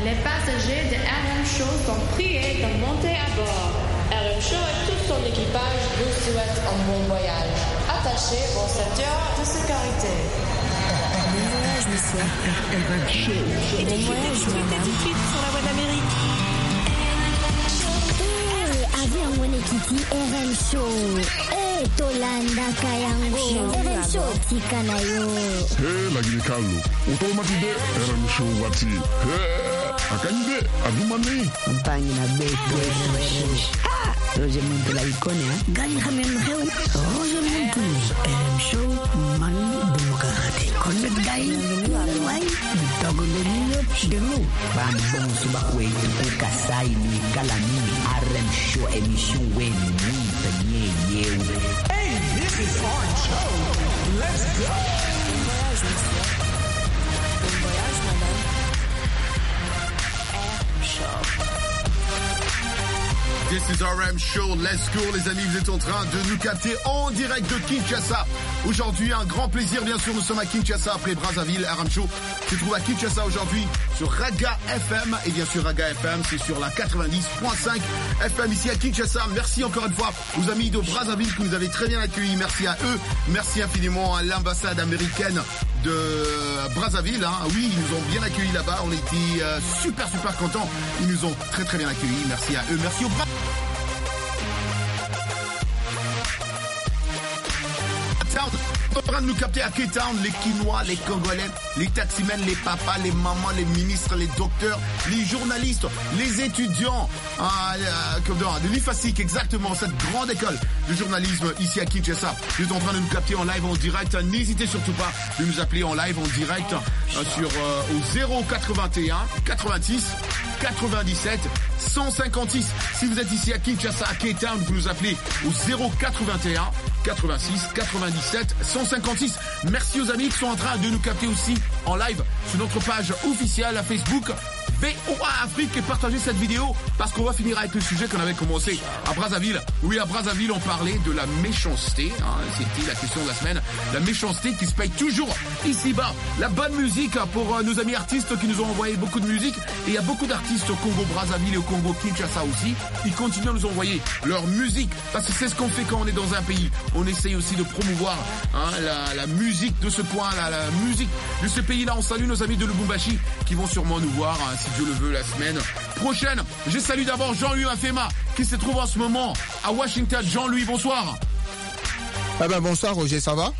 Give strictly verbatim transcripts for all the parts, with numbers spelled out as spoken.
Les passagers de R M Show sont priés de monter à bord. R M Show et tout son équipage vous souhaitent un bon voyage. Attachez vos ceintures de sécurité. Bon voyage, monsieur. R M Show. Et bon voyage, madame. Tout de suite sur la voie d'Amérique. Eh, avion wene kiti R M Show. Eh, tolanda kayango. R M Show tika na yo. Hey, lagi Carlo. Automatide R M Show wati. Hey, akanyide adumani. Mpangi na beto R M Show. Roger Muntu la ikone ha. Gani khamen xew. Roger Muntu. R M Show man demokrati. Connect gay. Why? Dogo de niño de nous. Ban bon suba kwetu ukasai ni kalami R M Show emission wenu ni penye yewe. Hey, this is R M Show. Let's go. Bon voyage, monsieur. Bon voyage, madame. R M Show. This is R M Show, let's go les amis, vous êtes en train de nous capter en direct de Kinshasa. Aujourd'hui, un grand plaisir, bien sûr, nous sommes à Kinshasa après Brazzaville. R M Show se trouve à Kinshasa aujourd'hui sur Raga F M. Et bien sûr, Raga F M, c'est sur la quatre-vingt-dix virgule cinq F M ici à Kinshasa. Merci encore une fois aux amis de Brazzaville qui nous avaient très bien accueillis. Merci à eux. Merci infiniment à l'ambassade américaine de Brazzaville. Hein. Oui, ils nous ont bien accueillis là-bas. On était euh, super, super contents. Ils nous ont très, très bien accueillis. Merci à eux. Merci aux Bra- en train de nous capter à K-Town, les Quinois, les Congolais, les taximens, les papas, les mamans, les ministres, les docteurs, les journalistes, les étudiants, ah, euh, de l'I F A S I C, exactement, cette grande école de journalisme ici à Kinshasa. Vous êtes en train de nous capter en live, en direct. N'hésitez surtout pas de nous appeler en live, en direct, euh, sur euh, au zéro quatre-vingt-un quatre-vingt-six quatre-vingt-dix-sept cent cinquante-six. Si vous êtes ici à Kinshasa, à K-Town, vous nous appelez au zéro quatre-vingt-un quatre-vingt-six quatre-vingt-dix-sept cent cinquante-six. Merci aux amis qui sont en train de nous capter aussi en live sur notre page officielle à Facebook V O A Afrique et partagez cette vidéo parce qu'on va finir avec le sujet qu'on avait commencé à Brazzaville. Oui, à Brazzaville, on parlait de la méchanceté. Hein, c'était la question de la semaine. La méchanceté qui se paye toujours ici-bas. La bonne musique pour euh, nos amis artistes qui nous ont envoyé beaucoup de musique. Et il y a beaucoup d'artistes au Congo Brazzaville et au Congo Kinshasa aussi. Ils continuent à nous envoyer leur musique parce que c'est ce qu'on fait quand on est dans un pays. On essaye aussi de promouvoir hein, la, la musique de ce coin-là, la musique de ce pays-là. On salue nos amis de Lubumbashi qui vont sûrement nous voir, hein, si Dieu le veut, la semaine prochaine. Je salue d'abord Jean-Louis Mafema qui se trouve en ce moment à Washington. Jean-Louis, bonsoir. Eh ben bonsoir Roger, ça va?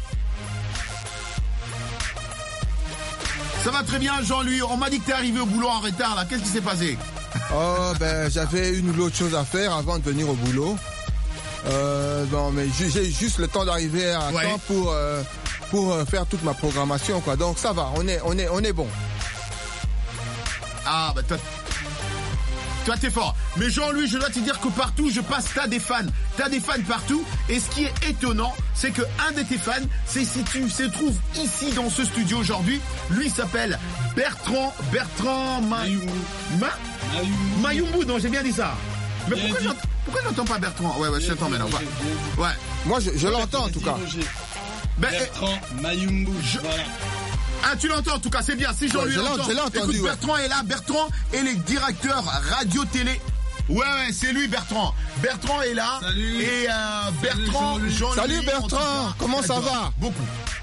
Ça va très bien Jean-Louis. On m'a dit que t'es arrivé au boulot en retard là. Qu'est-ce qui s'est passé? Oh ben j'avais une ou l'autre chose à faire avant de venir au boulot. Euh, non mais j'ai juste le temps d'arriver à ouais. temps pour euh, pour faire toute ma programmation quoi. Donc ça va, on est on est on est bon. Ah bah toi, toi t'es fort. Mais Jean-Louis, je dois te dire que partout je passe, t'as des fans. T'as des fans partout. Et ce qui est étonnant, c'est que un de tes fans, c'est si tu se trouves ici dans ce studio aujourd'hui. Lui s'appelle Bertrand Bertrand Mayumbu. Ma Mayumbu. Mayumbu, non j'ai bien dit ça. Mais pourquoi j'entends, pourquoi j'entends pas Bertrand? Ouais ouais je t'entends maintenant. Ouais. ouais. Moi je, je l'entends en tout cas. Ben, Bertrand Mayumbu. Je... Voilà. Ah, tu l'entends en tout cas, c'est bien. Si Jean-Louis ouais, l'entend. Écoute, Bertrand ouais. est là. Bertrand est le directeur radio-télé. Ouais, ouais, c'est lui, Bertrand. Bertrand est là. Salut. Et euh, Bertrand, Salut, Jean-Louis. Salut Bertrand, comment ça va? Beaucoup.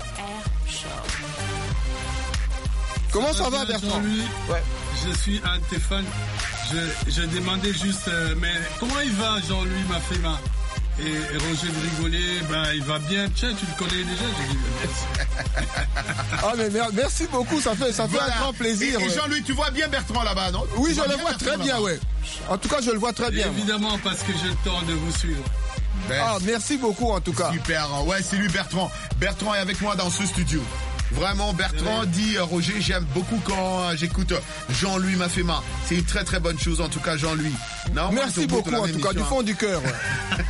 Comment ça, ça va, Bertrand? Jean-Louis, ouais. Je suis un de tes fans. Je, je demandais juste, euh, mais comment il va, Jean-Louis Mafema? Et, et Roger de rigoler, ben il va bien. Tiens, tu le connais déjà. J'ai dit merci. Ah mais merci beaucoup, ça fait ça fait voilà. un grand plaisir. Et, et Jean-Louis, ouais. tu vois bien Bertrand là-bas, non? Oui, tu je le vois très bien, ouais. En tout cas, je le vois très bien. Évidemment, parce que j'ai le temps de vous suivre. Ben, ah, merci beaucoup en tout cas. Super. Ouais, c'est lui Bertrand. Bertrand est avec moi dans ce studio. Vraiment, Bertrand dit, euh, Roger, j'aime beaucoup quand euh, j'écoute Jean-Louis Mafema. C'est une très très bonne chose en tout cas, Jean-Louis. Non, merci beaucoup en tout cas, du fond hein. du cœur. Ouais.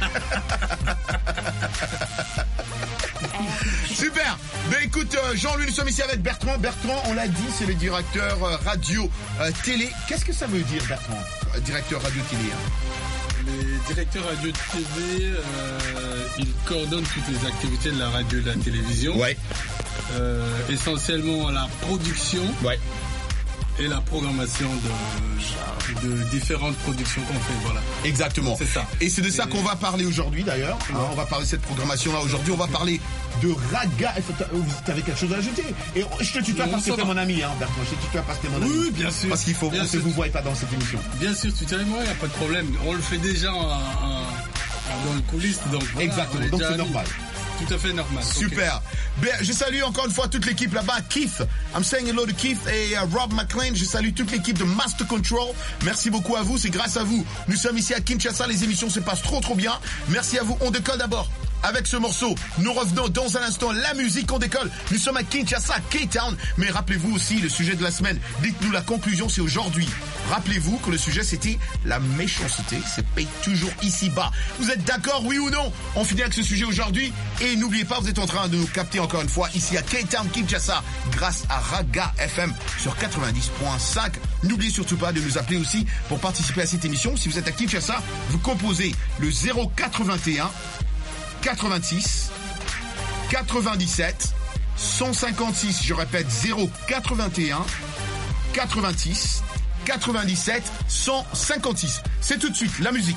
Super. Ben écoute, euh, Jean-Louis, nous sommes ici avec Bertrand. Bertrand, on l'a dit, c'est le directeur euh, radio euh, télé. Qu'est-ce que ça veut dire, Bertrand, euh, directeur radio télé hein? Les directeurs radio T V, euh, ils coordonnent toutes les activités de la radio et de la télévision. Ouais. Euh, essentiellement la production. Ouais. et la programmation de, de différentes productions qu'on fait, voilà. Exactement. C'est ça. Et c'est de ça et... qu'on va parler aujourd'hui d'ailleurs. Ouais. On va parler de cette programmation-là aujourd'hui. On va parler de Raga. Tu avais quelque chose à ajouter? Et je te tutoie parce que t'es mon ami, hein, Bertrand. Je te tutoie parce que t'es mon ami. Oui, bien sûr. Parce qu'il faut qu'on se vous voie pas dans cette émission. Bien sûr, tu tutoies moi, il n'y a pas de problème. On le fait déjà en, en, dans le coulisses. Donc, voilà, exactement, donc c'est normal. Tout à fait normal. Super. Okay. Bien, je salue encore une fois toute l'équipe là-bas. Keith, I'm saying hello to Keith et uh, Rob McLean. Je salue toute l'équipe de Master Control. Merci beaucoup à vous. C'est grâce à vous. Nous sommes ici à Kinshasa. Les émissions se passent trop trop bien. Merci à vous. On décolle d'abord avec ce morceau. Nous revenons dans un instant. La musique, on décolle. Nous sommes à Kinshasa, K-Town. Mais rappelez-vous aussi le sujet de la semaine. Dites-nous la conclusion, c'est aujourd'hui. Rappelez-vous que le sujet c'était la méchanceté. C'est paye toujours ici-bas. Vous êtes d'accord, oui ou non? On finit avec ce sujet aujourd'hui. Et n'oubliez pas, vous êtes en train de nous capter encore une fois ici à K-Town, Kinshasa, grâce à Raga F M sur quatre-vingt-dix point cinq. N'oubliez surtout pas de nous appeler aussi pour participer à cette émission. Si vous êtes à Kinshasa, vous composez le zéro quatre-vingt-un quatre-vingt-six quatre-vingt-dix-sept cent cinquante-six. Je répète, zéro quatre-vingt-un quatre-vingt-six quatre-vingt-dix-sept cent cinquante-six. C'est tout de suite la musique.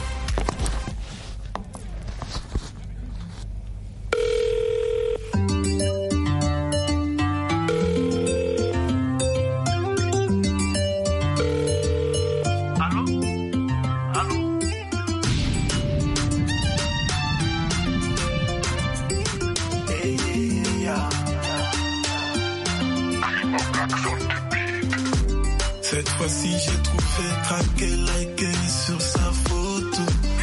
Cette fois-ci j'ai trouvé craqué, liké sur sa photo.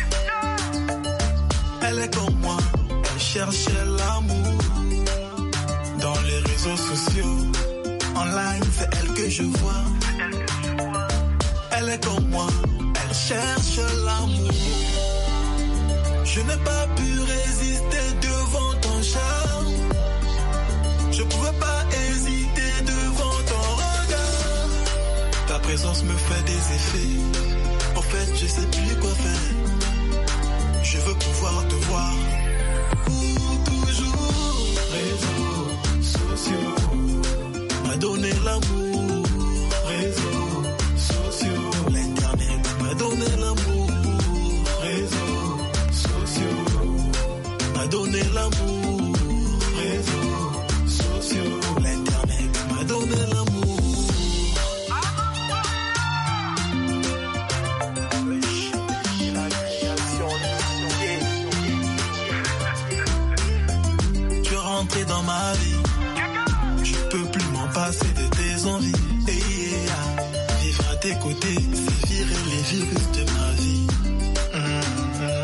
Elle est comme moi, elle cherchait l'amour. Dans les réseaux sociaux, online c'est elle que je vois. Elle est comme moi, elle cherche l'amour. Je n'ai pas pu résister devant ton charme. Je pouvais pas hésiter devant ton regard. Ta présence me fait des effets. En fait, je sais plus quoi faire. Je veux pouvoir te voir. Pour toujours. Réseaux sociaux m'a donné l'amour. Réseaux sociaux. L'internet m'a donné l'amour. Réseaux sociaux m'a donné l'amour. Réseaux sociaux. L'internet m'a donné l'amour. Dans ma vie, je peux plus m'en passer de tes envies. Et yeah, vivre à tes côtés, c'est virer les virus de ma vie. Mmh.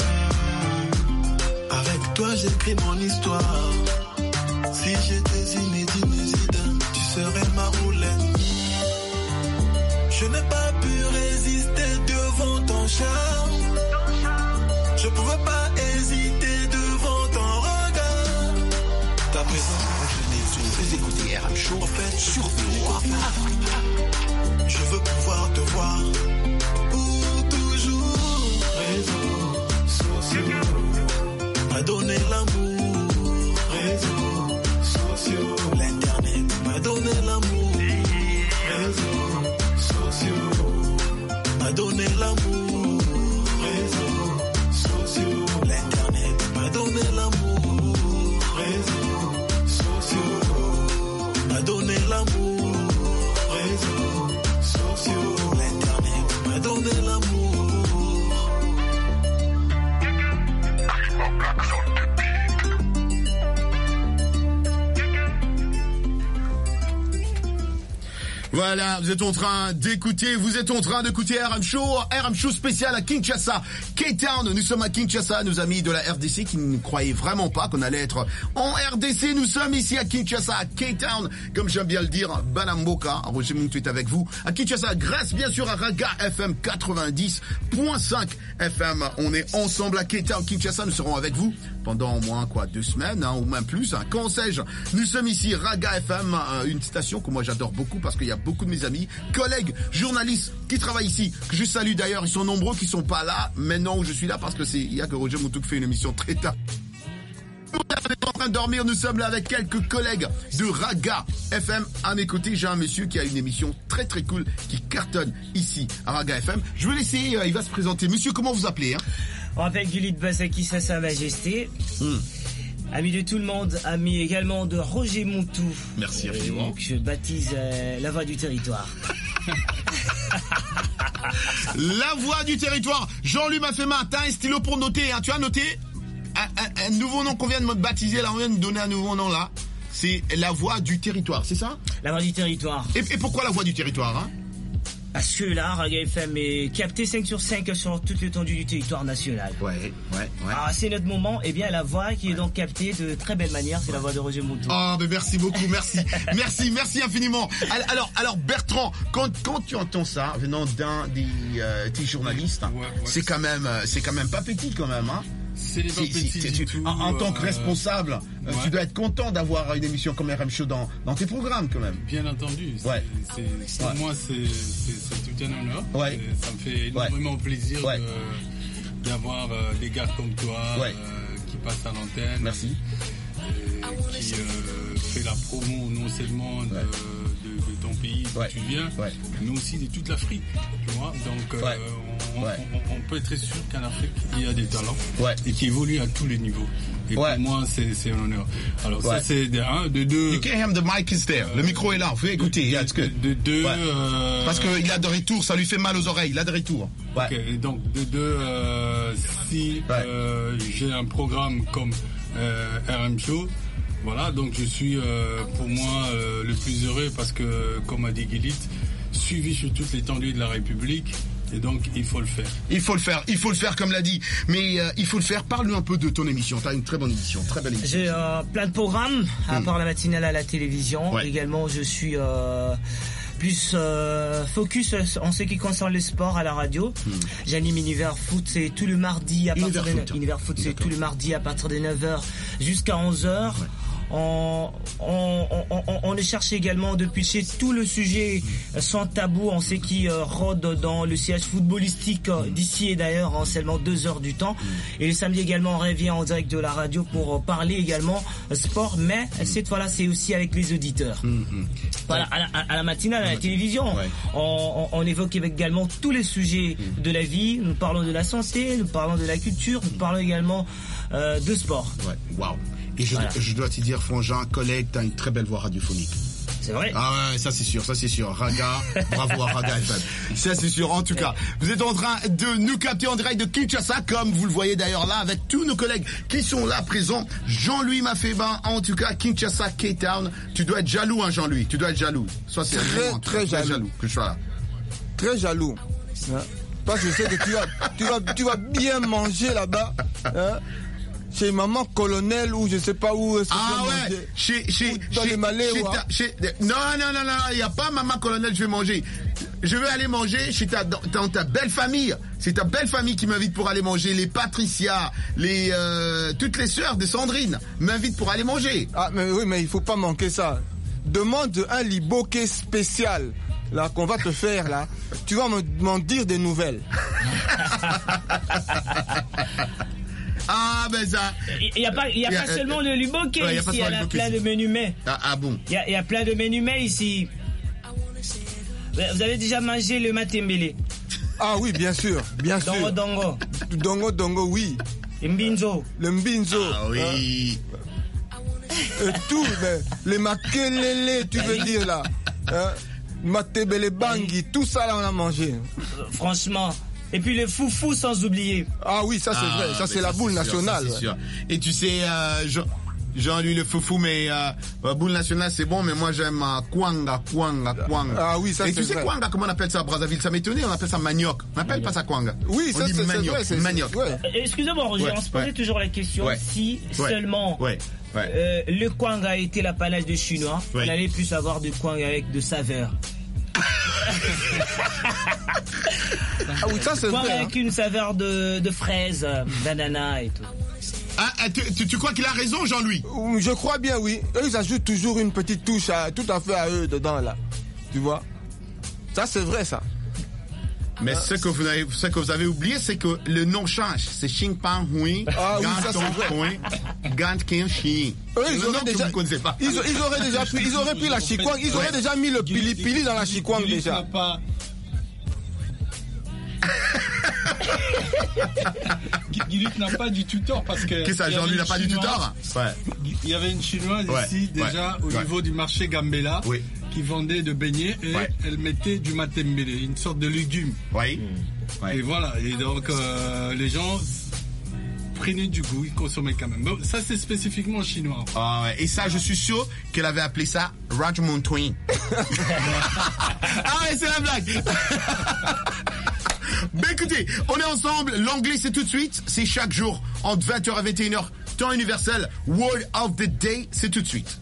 Avec toi, j'écris mon histoire. Si j'étais inédit, tu serais ma roulette. Je n'ai pas pu résister devant ton charme. Je pouvais pas hésiter devant ton regard. Ta présence me faisait écouter R M Show. En fait, sur Voix Afrique. Je veux pouvoir te voir. Pour toujours. Réseaux sociaux m'a donné l'amour. Réseaux sociaux. L'internet m'a donné l'amour. Réseaux sociaux m'a donné l'amour. Réseaux sociaux. L'internet m'a donné l'amour. Réseaux sociaux m'a donné l'amour. Réseaux sociaux. L'internet m'a donné l'amour. Voilà, vous êtes en train d'écouter, vous êtes en train d'écouter R M Show, R M Show spécial à Kinshasa, K-Town. Nous sommes à Kinshasa, nos amis de la R D C qui ne croyaient vraiment pas qu'on allait être en R D C. Nous sommes ici à Kinshasa, à K-Town, comme j'aime bien le dire, Banamboka. Roger Moutou est avec vous à Kinshasa, grâce bien sûr à Raga F M quatre-vingt-dix point cinq F M. On est ensemble à K-Town, Kinshasa. Nous serons avec vous pendant au moins quoi deux semaines hein, ou même plus. Hein. Quand sais-je? Nous sommes ici Raga F M, euh, une station que moi j'adore beaucoup parce qu'il y a beaucoup de mes amis, collègues, journalistes qui travaillent ici, que je salue d'ailleurs. Ils sont nombreux qui sont pas là maintenant où je suis là parce que c'est il y a que Roger Moutou qui fait une émission très tard. est en train de dormir, nous sommes là avec quelques collègues de Raga F M. À mes côtés, j'ai un monsieur qui a une émission très très cool qui cartonne ici à Raga F M. Je vais laisser, euh, il va se présenter. Monsieur, comment vous appelez hein? On m'appelle Gulit Bassaki, ça sa majesté. Hmm. Ami de tout le monde, ami également de Roger Moutou. Merci infiniment. Donc je baptise euh, la voix du territoire. La voix du territoire. Jean-Louis Mafema, t'as un stylo pour noter, hein? Tu as noté un, un, un nouveau nom qu'on vient de me baptiser, là, on vient de me donner un nouveau nom là. C'est la voix du territoire, c'est ça? La voix du territoire. Et, et pourquoi la voix du territoire hein? Parce que là, Raga F M est capté cinq sur cinq sur toute l'étendue du territoire national. Ouais, ouais, ouais. Alors, c'est notre moment. Et bien, la voix qui est donc captée de très belle manière, c'est ouais. la voix de Roger Moutou. Oh, mais merci beaucoup, merci. merci, merci infiniment. Alors, alors Bertrand, quand, quand tu entends ça venant d'un des euh, tes journalistes, ouais, ouais, c'est quand même, c'est quand même pas petit quand même, hein? C'est les petits du tout. En, en tant que responsable, euh, ouais. tu dois être content d'avoir une émission comme R M Show dans, dans tes programmes quand même. Bien entendu. Ouais. C'est, c'est, pour ouais. moi, c'est, c'est, c'est tout un honneur. Ouais. Ça me fait énormément ouais. plaisir ouais. de, d'avoir euh, des gars comme toi ouais. euh, qui passent à l'antenne. Merci. Et qui euh, fait la promo non seulement de, ouais. de, de ton pays d'où ouais. tu viens, ouais. mais aussi de toute l'Afrique. Tu vois. Donc, euh, ouais. On, ouais. on, on peut être sûr qu'en Afrique, il y a des talents ouais. et qui évoluent à tous les niveaux. Et ouais. pour moi, c'est, c'est un honneur. Alors ouais. ça, c'est de un, de deux... You can hear him, the mic is there. Euh, le micro est là, vous pouvez écouter. De, yeah, it's good. De deux... Ouais. Euh, Parce qu'il a de retour, ça lui fait mal aux oreilles, il a de retour. Ouais. Okay, donc, de deux, euh, si ouais. euh, j'ai un programme comme euh, R M Show, voilà, donc je suis euh, pour moi euh, le plus heureux parce que, comme a dit Guilit, suivi sur toute l'étendue de la République. Et donc, il faut le faire. Il faut le faire, il faut le faire comme l'a dit. Mais euh, il faut le faire. Parle-nous un peu de ton émission. Tu as une très bonne émission, très belle émission. J'ai euh, plein de programmes, à mmh. part la matinale à la télévision. Ouais. Également, je suis euh, plus euh, focus en ce qui concerne le sport à la radio. Mmh. J'anime Univers Foot, c'est tout le mardi à Univers partir de Foot. Univers Foot, c'est tout le mardi à partir de neuf heures jusqu'à onze heures. Ouais. On, on, on, on, on cherche également de pitcher tout le sujet sans tabou en ce qui euh, rôde dans le siège footballistique euh, d'ici et d'ailleurs en seulement deux heures du temps. Et le samedi également on revient en direct de la radio pour euh, parler également euh, sport, mais cette fois-là c'est aussi avec les auditeurs. Mm-hmm. Voilà, à la, à la matinale, à la télévision, ouais. on, on, on évoque également tous les sujets mm. de la vie. Nous parlons de la santé, nous parlons de la culture, nous parlons également euh, de sport. Ouais, waouh. Et je, voilà. je dois te dire, Frangin, collègue, t'as une très belle voix radiophonique. C'est vrai? Ah ouais, ça c'est sûr, ça c'est sûr. Raga, bravo à Raga F M. Ça c'est sûr. En tout cas, vous êtes en train de nous capter en direct de Kinshasa, comme vous le voyez d'ailleurs là, avec tous nos collègues qui sont là présents. Jean-Louis Mafeba, en tout cas, Kinshasa, K-Town. Tu dois être jaloux, hein, Jean-Louis. Tu dois être jaloux. Soit c'est très, très, très jaloux. jaloux que je sois là. Très jaloux. Hein? Parce que je sais que tu vas, tu vas, tu vas bien manger là-bas. Hein? Chez maman colonel ou je sais pas où. Ah ouais, chez chez dans chez, les Malais chez, ou ta, chez non non non non, il y a pas maman colonel, je vais manger. Je vais aller manger chez ta dans, dans ta belle famille. C'est ta belle famille qui m'invite pour aller manger. Les Patricia, les euh, toutes les sœurs de Sandrine m'invitent pour aller manger. Ah mais oui, mais il faut pas manquer ça. Demande un liboké spécial là qu'on va te faire là. Tu vas m'en dire des nouvelles. Ah ben ça. Il n'y a pas, il y a, y a pas euh, seulement le liboké ouais, ici, il y a plein de menus mets. Ah, ah bon. Il y, a, il y a plein de menus mets ici. Vous avez déjà mangé le matembele? Ah oui, bien sûr, bien dongo, sûr. Dongo dongo. Dongo dongo, oui. Le mbinzo. Le mbinzo. Ah oui. Hein? Et tout, mais les makelele, tu veux dire là. Hein? Matebele bangi, tout ça là on a mangé. Franchement. Et puis les foufous sans oublier. Ah oui, ça c'est ah, vrai, ça c'est la boule sûr, nationale. Ça, c'est sûr. Et tu sais, euh, Jean, Jean lui le foufou, mais euh, la boule nationale c'est bon, mais moi j'aime euh, kwanga, kwanga, kwanga. Ah oui, ça et c'est vrai. Et tu sais kwanga, comment on appelle ça à Brazzaville? Ça m'étonne, on appelle ça manioc. On n'appelle pas ça kwanga. Oui, on ça dit c'est manioc, vrai, c'est manioc. Ouais. Excusez-moi Roger, ouais, on se posait ouais. toujours la question ouais. si ouais. seulement ouais. Ouais. Euh, le kwanga était l'apanage des Chinois, ouais. on allait plus avoir de kwanga avec de saveur. Ah oui, ça c'est vrai. Avec hein. une saveur de, de fraise, d'ananas et tout. Ah, tu, tu, tu crois qu'il a raison, Jean-Louis? Je crois bien, oui. Eux, ils ajoutent toujours une petite touche à, tout à fait à eux dedans, là. Tu vois? Ça, c'est vrai, ça. Mais ce que vous avez, ce que vous avez oublié, c'est que le nom change. C'est Xing Pan Hui, Ah oui, ça, Ganton c'est vrai. Hui, Gant Kin Shi. Eux, ils Le auraient nom que déjà, vous ne connaissez pas. ils, ils auraient déjà pris, ils auraient pris la chikwang, ils auraient déjà mis le pili pili dans la chikwang Gilles déjà. n'a pas... Gilles n'a pas du tout tort parce que. Qu'est-ce que ça, il y avait Jean-Louis n'a une pas du tout Chinoise- tort? Ouais. Il y avait une chinoise Ouais, ici déjà ouais, au ouais. niveau du marché Gambela Oui. qui vendait de beignets et Ouais. elle mettait du matembele, une sorte de légume. Oui. Ouais. Et voilà, et donc euh, les gens prenaient du goût, ils consommaient quand même. Bon, ça c'est spécifiquement chinois. Ah ouais. Et ça, je suis sûr qu'elle avait appelé ça Rajmon Twin. Ah ouais, c'est la blague. Ben écoutez, on est ensemble. L'anglais, c'est tout de suite. C'est chaque jour entre vingt heures à vingt et une heures. Temps universel. Word of the day, c'est tout de suite.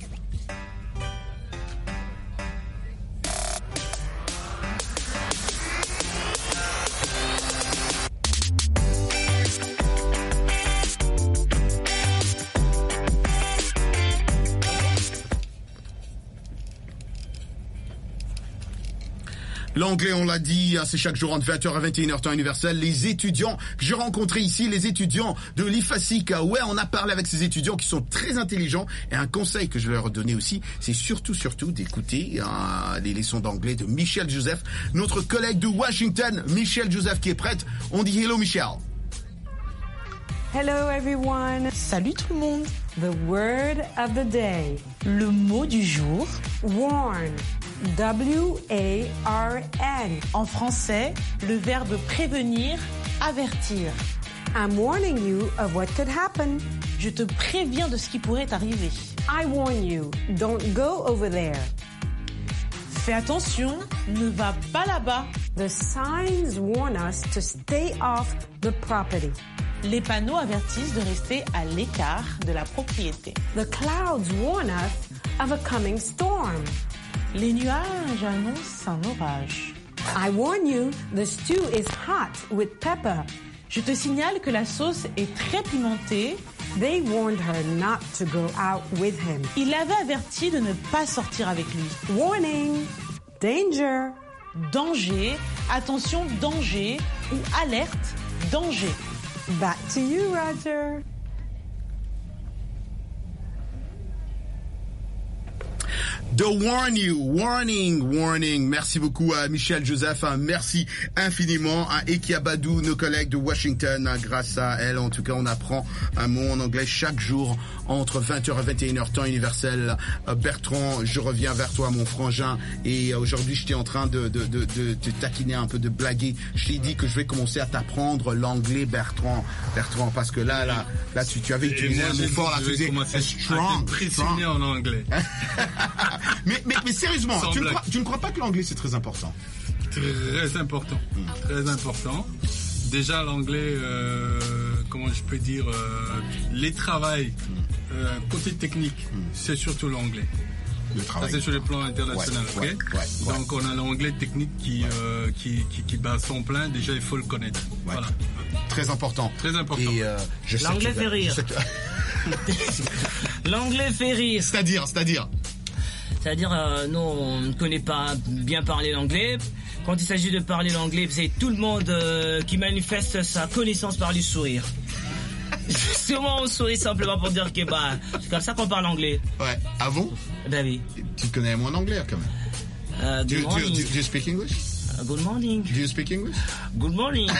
L'anglais, on l'a dit, hein, c'est chaque jour entre vingt heures à vingt et une heures temps universel. Les étudiants que j'ai rencontrés ici, les étudiants de l'I F A S I C, ouais, on a parlé avec ces étudiants qui sont très intelligents. Et un conseil que je leur ai donné aussi, c'est surtout, surtout d'écouter hein, les leçons d'anglais de Michel Joseph, notre collègue de Washington. Michel Joseph qui est prête. On dit hello Michel. Hello everyone. Salut tout le monde. The word of the day. Le mot du jour. Warn. W A R N. En français, le verbe prévenir, avertir. I'm warning you of what could happen. Je te préviens de ce qui pourrait arriver. I warn you, don't go over there. Fais attention, ne va pas là-bas. The signs warn us to stay off the property. Les panneaux avertissent de rester à l'écart de la propriété. The clouds warn us of a coming storm. Les nuages annoncent un orage. I warn you, the stew is hot with pepper. Je te signale que la sauce est très pimentée. They warned her not to go out with him. Il avait averti de ne pas sortir avec lui. Warning, danger. Danger, attention, danger ou alerte, danger. Back to you, Roger. The warn you, warning, warning. Merci beaucoup à Michel Joseph, hein, merci infiniment à Eki Abadou, nos collègues de Washington. Hein, grâce à elle, en tout cas, on apprend un mot en anglais chaque jour entre vingt heures et vingt et une heures temps universel. Euh, Bertrand, je reviens vers toi, mon frangin. Et euh, aujourd'hui, j'étais en train de, de, de, de te taquiner un peu, de blaguer. Je t'ai dit que je vais commencer à t'apprendre l'anglais, Bertrand. Bertrand, parce que là, là, là, tu, tu avais utilisé un mot fort, là, tu disais strong, Impressionné en anglais. mais, mais, mais sérieusement, tu ne, crois, tu ne crois pas que l'anglais c'est très important? Très important, mmh. très important. Déjà l'anglais, euh, comment je peux dire, euh, les travails, euh, côté technique, mmh. c'est surtout l'anglais. Le travail. Ça c'est sur le plan international, ouais, ok ouais, ouais, Donc on a l'anglais technique qui, ouais. euh, qui, qui, qui bat son plein, déjà il faut le connaître. Ouais. Voilà. Très important. Très important. Et euh, je l'anglais fait rire. L'anglais fait rire. C'est-à-dire, c'est-à-dire C'est-à-dire, euh, nous, on ne connaît pas bien parler l'anglais. Quand il s'agit de parler l'anglais, c'est tout le monde euh, qui manifeste sa connaissance par du sourire. Souvent, on sourit simplement pour dire que bah, c'est comme ça qu'on parle anglais. Ouais. Ah bon? Ben oui. Tu connais mon anglais quand même. Uh, do, you, do, you, do you speak English? Uh, good morning. Do you speak English? Good morning.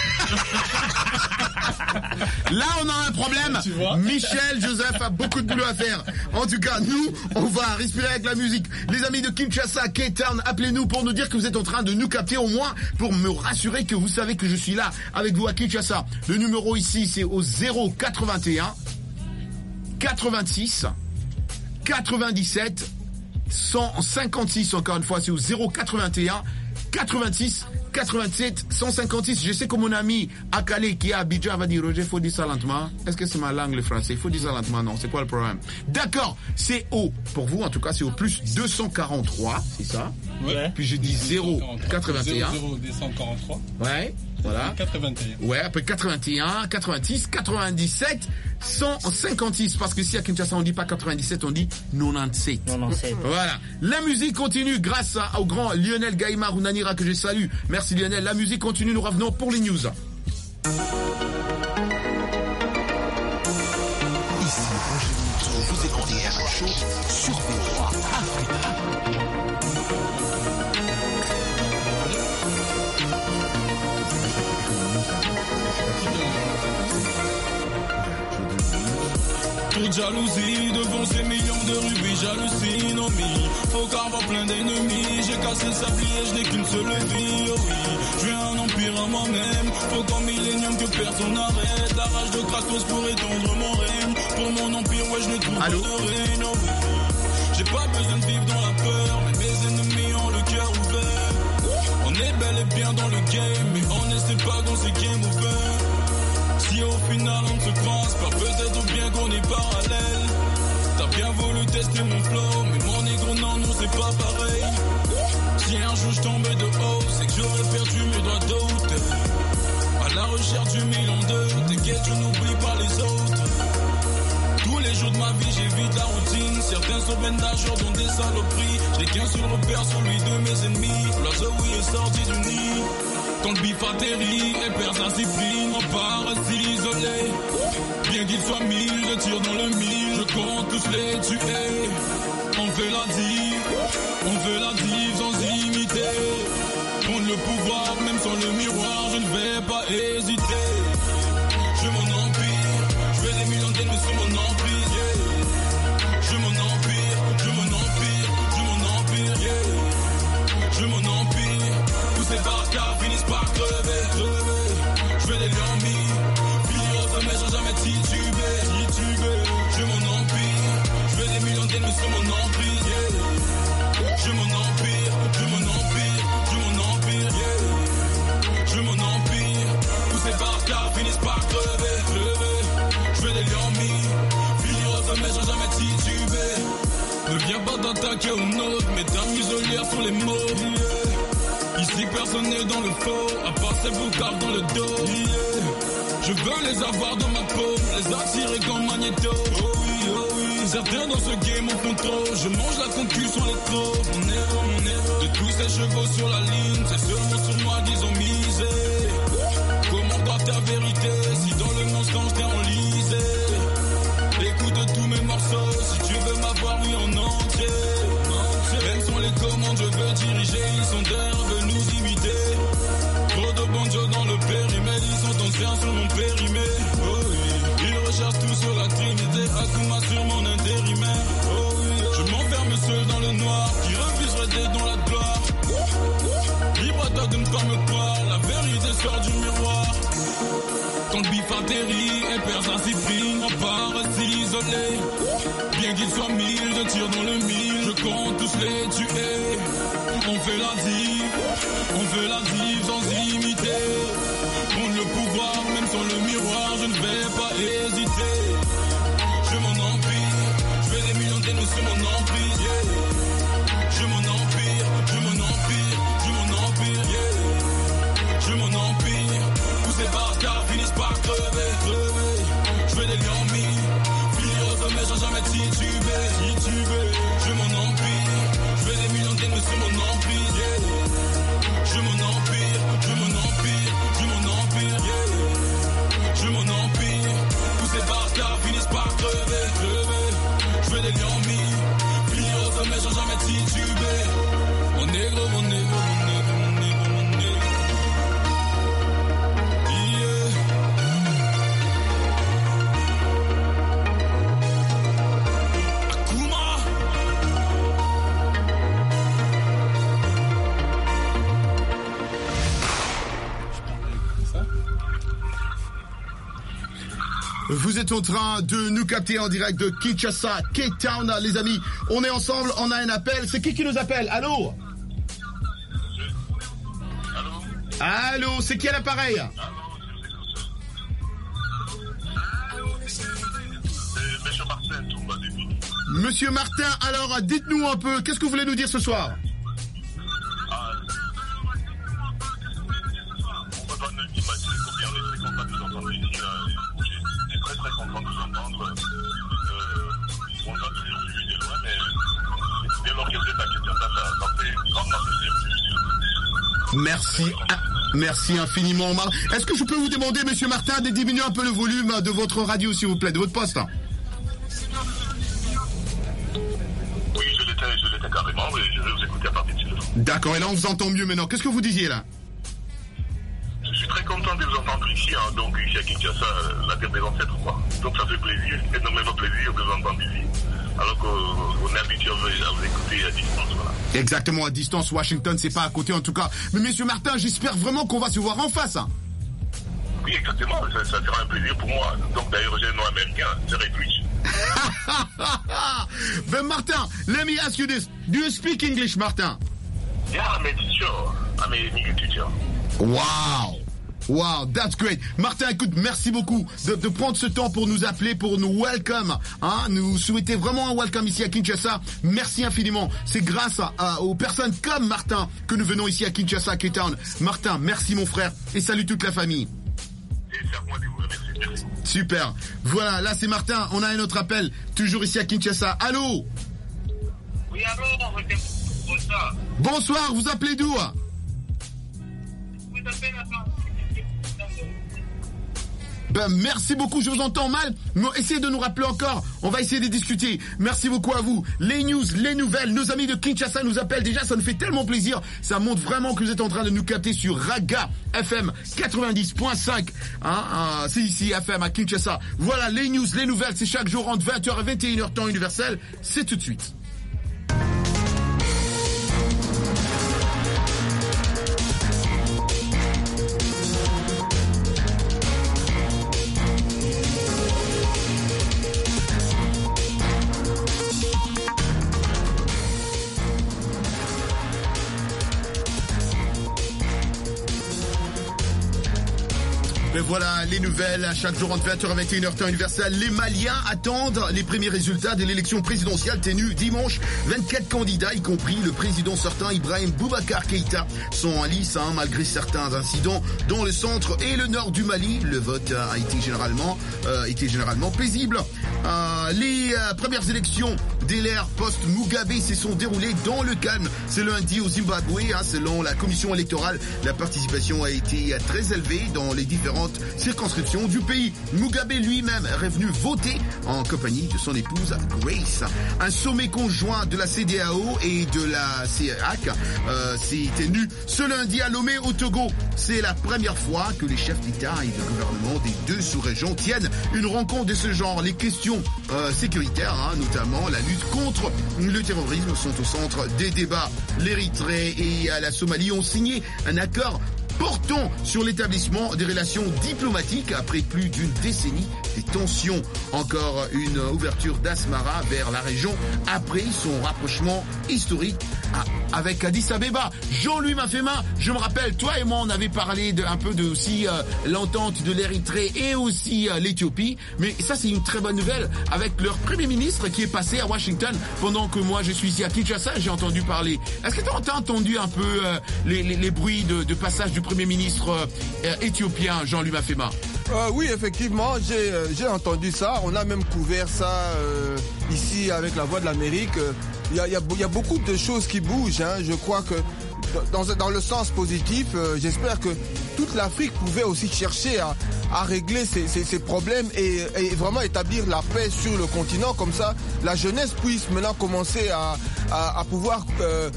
Là, on a un problème. Michel Joseph a beaucoup de boulot à faire. En tout cas, nous, on va respirer avec la musique. Les amis de Kinshasa, K-Town, appelez-nous pour nous dire que vous êtes en train de nous capter, au moins pour me rassurer que vous savez que je suis là avec vous à Kinshasa. Le numéro ici, c'est au zéro quatre-vingt-un quatre-vingt-six quatre-vingt-dix-sept cent cinquante-six. Encore une fois, c'est au zéro quatre-vingt-un quatre-vingt-six quatre-vingt-sept cent cinquante-six. Je sais que mon ami Akale qui est à Abidjan va dire Roger, faut dire ça lentement. Est-ce que c'est ma langue le français? Faut dire ça lentement, non, c'est quoi le problème? D'accord, c'est au, pour vous en tout cas, c'est au plus deux cent quarante-trois, c'est ça? Ouais. Puis je dis zéro quatre-vingt-un. zéro deux cent quarante-trois. Ouais. Voilà. quatre-vingt-un. Ouais, après quatre-vingt-un, quatre-vingt-six, quatre-vingt-dix-sept, cent cinquante-six. Parce que si à Kinshasa on dit pas quatre-vingt-dix-sept, on dit quatre-vingt-dix-sept. quatre-vingt-dix-sept. Voilà. La musique continue grâce à, au grand Lionel Gaïmar ou Nanira que je salue. Merci. Merci Lionel. La musique continue, nous revenons pour les news. Ici, Roger Montou, vous écoutez R M Show sur V O A Africa. Toute jalousie devant ces millions de rubis, j'hallucine, oh mi. Faut qu'avoir plein d'ennemis, j'ai cassé le sablier, je n'ai qu'une seule vie, oh oui. Je veux un empire à moi-même, faut qu'en millénium que personne n'arrête. La rage de Kratos pour étendre mon règne, pour mon empire, ouais je ne trouve pas de règne, oh oui. J'ai pas besoin de vivre dans la peur, mais mes ennemis ont le cœur ouvert. On est bel et bien dans le game, mais on n'essaie pas dans ces game over. Si au final on ne se croise pas, peut-être bien qu'on est parallèle. T'as bien voulu tester mon flow, mais mon ego non, non c'est pas pareil. Si un jour je tombais de haut, c'est que j'aurais perdu mes droits d'auteur. À la recherche du million d'eux, t'inquiète je n'oublie pas les autres. Tous les jours de ma vie j'évite la routine. Certains sont nageurs dont des saloperies. J'ai qu'un seul repère, celui de mes ennemis. L'oiseau oui est sorti du nid. Quand le bif atterrit et perd sa discipline, on part s'isoler. Bien qu'il soit mille, je tire dans le mille, je compte tous les tuer. On fait la dive, on fait la dive sans imiter. Prendre le pouvoir, même sans le miroir, je ne vais pas hésiter. Je veux mon empire, je veux des millions d'ennemis sur mon empire, yeah. Je veux mon empire, je veux mon empire, je veux mon empire, yeah. Je veux mon empire, tous ces bâtards finissent par crever, crever. Je veux des liambis, finir au sommet sans jamais tituber, tituber. Je veux mon empire, je veux des millions d'ennemis sur mon empire, yeah. Je veux mon empire, je veux mon empire, je veux mon empire, yeah. Je veux mon empire, tous ces bâtards finissent par crever, crever. Je veux des liambis, finir au sommet sans jamais tituber. Ne viens pas t'attaquer aux nôtres, mais ta muselière sur les mots, yeah. Ici personne n'est dans le faux, à part ces boucaves dans le dos, yeah. Je veux les avoir dans ma peau, les attirer comme magnéto, oh oui, oh oui. Certains dans ce game en font trop, je mange la concu sans les trop. Mon héros, mon héros, de tous ces chevaux sur la ligne, c'est seulement sur moi qu'ils ont misé. Comment doit ta vérité, si dans le mensonge t'es enlisé. Écoute tous mes morceaux, si tu veux m'avoir, oui en entier. Même sont les commandes, je veux diriger, ils sont d'air de nous imiter. Trop de banjo dans le périmètre, ils sont anciens sur mon périmètre. Oh oui, ils recherchent tout sur la trinité, Akuma sur mon intérimaire. Oh oui, je m'enferme seul dans le noir, qui refuserait d'être dans la gloire. Libre à toi de ne pas me croire, la vérité sort du miroir. Quand le bif atterrit et perd sa discipline, on part s'isoler. Bien qu'il soit mille, je tire dans le mille, je compte tous les tuer. On fait la dive, on fait la dive sans imiter. Prendre le pouvoir, même sans le miroir, je ne vais pas hésiter. Je veux mon empire, je veux des millions d'ennemis sur mon empire, yeah. Je veux mon empire, je veux mon empire, je veux mon empire, yeah. Je veux mon empire, tous ces bâtards finissent par crever, crever. Je veux des liambis, finir au sommet sans jamais tituber, tituber. Je veux mon empire, je veux des millions d'ennemis sur mon empire, yeah. Je veux mon empire, je veux mon empire, je veux mon empire, yeah. Je veux mon empire, tous ces bâtards finissent par crever, crever. Je veux des liambis, finir au sommet sans jamais tituber. Mon négro, mon négro, mon négro, mon négro, mon négro. Vous êtes en train de nous capter en direct de Kinshasa, Cape Town, les amis. On est ensemble, on a un appel. C'est qui qui nous appelle? Allô? Allô? Allô, c'est qui à l'appareil? Monsieur Martin, tout va bien. Monsieur Martin, alors dites-nous un peu, qu'est-ce que vous voulez nous dire ce soir? Ah, on peut pas nous imaginer combien on est très content de nous entendre ici. On est très très content de vous entendre. Euh, on a toujours suivi de loin, mais dès lors que vous êtes à Kinshasa, ça, ça fait grandement plaisir. Merci. Merci infiniment. Est-ce que je peux vous demander, monsieur Martin, de diminuer un peu le volume de votre radio, s'il vous plaît, de votre poste? Oui, je l'étais, je l'étais carrément, et je vais vous écouter à partir de là. D'accord, et là on vous entend mieux maintenant. Qu'est-ce que vous disiez là? Je suis très content de vous entendre ici, hein, donc ici à Kinshasa, la terre des ancêtres, quoi. Donc ça fait plaisir, énormément plaisir de vous entendre ici. Alors qu'on est habitué à vous écouter à distance, voilà. Exactement, à distance, Washington, c'est pas à côté en tout cas. Mais monsieur Martin, j'espère vraiment qu'on va se voir en face. Hein. Oui, exactement, ça, ça sera un plaisir pour moi. Donc d'ailleurs, j'ai un nom américain, c'est Red Rich. Ben Martin, let me ask you this. Do you speak English, Martin? Yeah, I'm a teacher. I'm a English teacher. Wow! Wow, that's great. Martin, écoute, merci beaucoup de, de prendre ce temps pour nous appeler, pour nous welcome, hein, nous souhaiter vraiment un welcome ici à Kinshasa. Merci infiniment. C'est grâce à, à, aux personnes comme Martin que nous venons ici à Kinshasa, K-Town. Martin, merci mon frère et salut toute la famille. C'est à moi de vous remercier. Merci. Super. Voilà, là c'est Martin. On a un autre appel, toujours ici à Kinshasa. Allô? Oui, allô, bonsoir. Bonsoir, vous appelez d'où? Vous appelez la Ben, merci beaucoup, je vous entends mal. Mais essayez de nous rappeler encore. On va essayer de discuter. Merci beaucoup à vous. Les news, les nouvelles, nos amis de Kinshasa nous appellent déjà. Ça nous fait tellement plaisir. Ça montre vraiment que vous êtes en train de nous capter sur Raga F M quatre-vingt-dix point cinq. Hein, hein, c'est ici F M à Kinshasa. Voilà, les news, les nouvelles, c'est chaque jour entre vingt heures et vingt et une heures temps universel. C'est tout de suite. Voilà les nouvelles, à chaque jour entre vingt heures et vingt et une heures temps universel. Les Maliens attendent les premiers résultats de l'élection présidentielle tenue dimanche. vingt-quatre candidats, y compris le président sortant Ibrahim Boubacar Keïta, sont en lice, hein, malgré certains incidents dans le centre et le nord du Mali. Le vote a été généralement, euh, été généralement paisible. Euh, les euh, premières élections dès l'ère post-Mugabe se sont déroulées dans le calme ce lundi au Zimbabwe. Hein, selon la commission électorale, la participation a été très élevée dans les différentes circonscriptions du pays. Mugabe lui-même est revenu voter en compagnie de son épouse Grace. Un sommet conjoint de la C D A O et de la C A C euh, s'est tenu ce lundi à Lomé au Togo. C'est la première fois que les chefs d'État et de gouvernement des deux sous-régions tiennent une rencontre de ce genre. Les questions euh, sécuritaires, hein, notamment la lutte contre le terrorisme, sont au centre des débats. L'Érythrée et la Somalie ont signé un accord portant sur l'établissement des relations diplomatiques après plus d'une décennie des tensions. Encore une ouverture d'Asmara vers la région après son rapprochement historique avec Addis Abeba. Jean-Louis Mafema, je me rappelle, toi et moi, on avait parlé de, un peu de aussi euh, l'entente de l'Érythrée et aussi euh, l'Éthiopie. Mais ça, c'est une très bonne nouvelle avec leur premier ministre qui est passé à Washington pendant que moi, je suis ici à Kinshasa. J'ai entendu parler. Est-ce que tu as entendu un peu euh, les, les, les bruits de, de passage du Premier ministre euh, éthiopien, Jean-Louis Mafema? Euh, oui, effectivement, j'ai euh, j'ai entendu ça. On a même couvert ça euh, ici avec la Voix de l'Amérique. Il y a, y, a, y a beaucoup de choses qui bougent. Hein. Je crois que dans, dans le sens positif, euh, j'espère que toute l'Afrique pouvait aussi chercher à, à régler ces, ces, ces problèmes et, et vraiment établir la paix sur le continent. Comme ça, la jeunesse puisse maintenant commencer à, à, à pouvoir... Euh,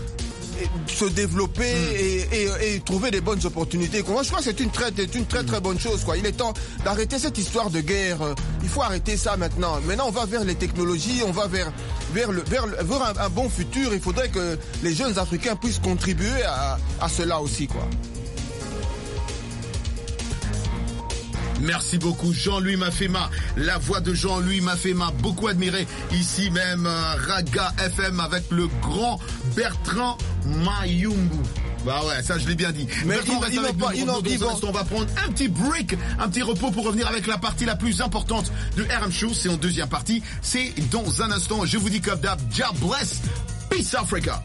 se développer mmh. et, et, et trouver des bonnes opportunités. Moi, je crois que c'est une très, une très très bonne chose, quoi. Il est temps d'arrêter cette histoire de guerre. Il faut arrêter ça maintenant. Maintenant, on va vers les technologies, on va vers, vers, le, vers, vers un, un bon futur. Il faudrait que les jeunes Africains puissent contribuer à, à cela aussi, quoi. Merci beaucoup Jean-Louis Mafema, la voix de Jean-Louis Mafema, beaucoup admiré ici même euh, Raga F M avec le grand Bertrand Mayungu. Bah ouais, ça je l'ai bien dit. Mais Bertrand, il, il avec pas, nous, il dans il un instant, on va prendre un petit break, un petit repos pour revenir avec la partie la plus importante de R M Show. C'est en deuxième partie, c'est dans un instant. Je vous dis comme d'hab, God bless, peace Africa.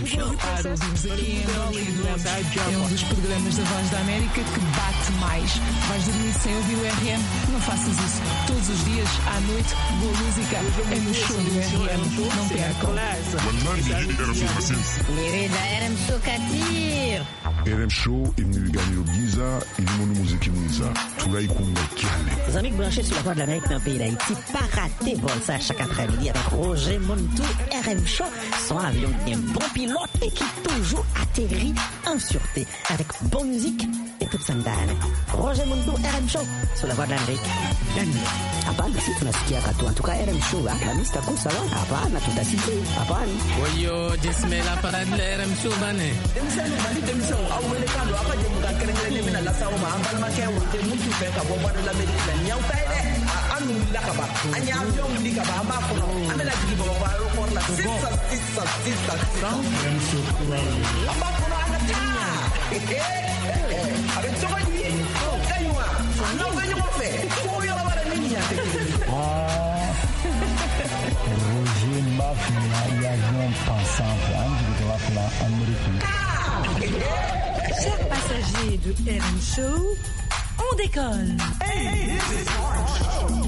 Ouvimos aqui em Hollywood. É um dos programas da Voz da América que bate mais. Vais dormir sem ouvir o R M? Não faças isso. Todos os dias, à noite, boa música é no show do R M. Não percam. Querida R M Show Katir. R M Show imnigani Giza ilimono muziki mwiza tunaikunga kiale. Les amis branchés sur la Voix de l'Amérique dans le pays d'Haïti, pas rater vol ça chaque après-midi avec Roger Montou, R M Show, son avion bien bon pilote et qui toujours atterrit en sûreté avec bonne musique et toute sa ndani. Roger Montou, R M Show sur la Voix de l'Amérique. Hapana, si tunasikia katu. En tout cas, R M Show, la mista kusa wa. Hapana, tutasikia. Hapana. Wayo, dismela para de R M Show bane. Demisano bali demisano awele kalo apa je muka kerengele mina la sawo ma ambal ma kewo te mutu fe ka bo bado la medina nyaw tay de anu la ka ba anya avion li ka ba amba ko amela digi bo ba ro ko la sisa sisa sisa R M Show amba ko na ana ta avec ce qui oh kaywa no venyo mo fe ko yo ba la minya te Roger Mafia y avion pensant de la Amérique. Chers passagers de R M Show, on décolle. Hey, this is R M Show.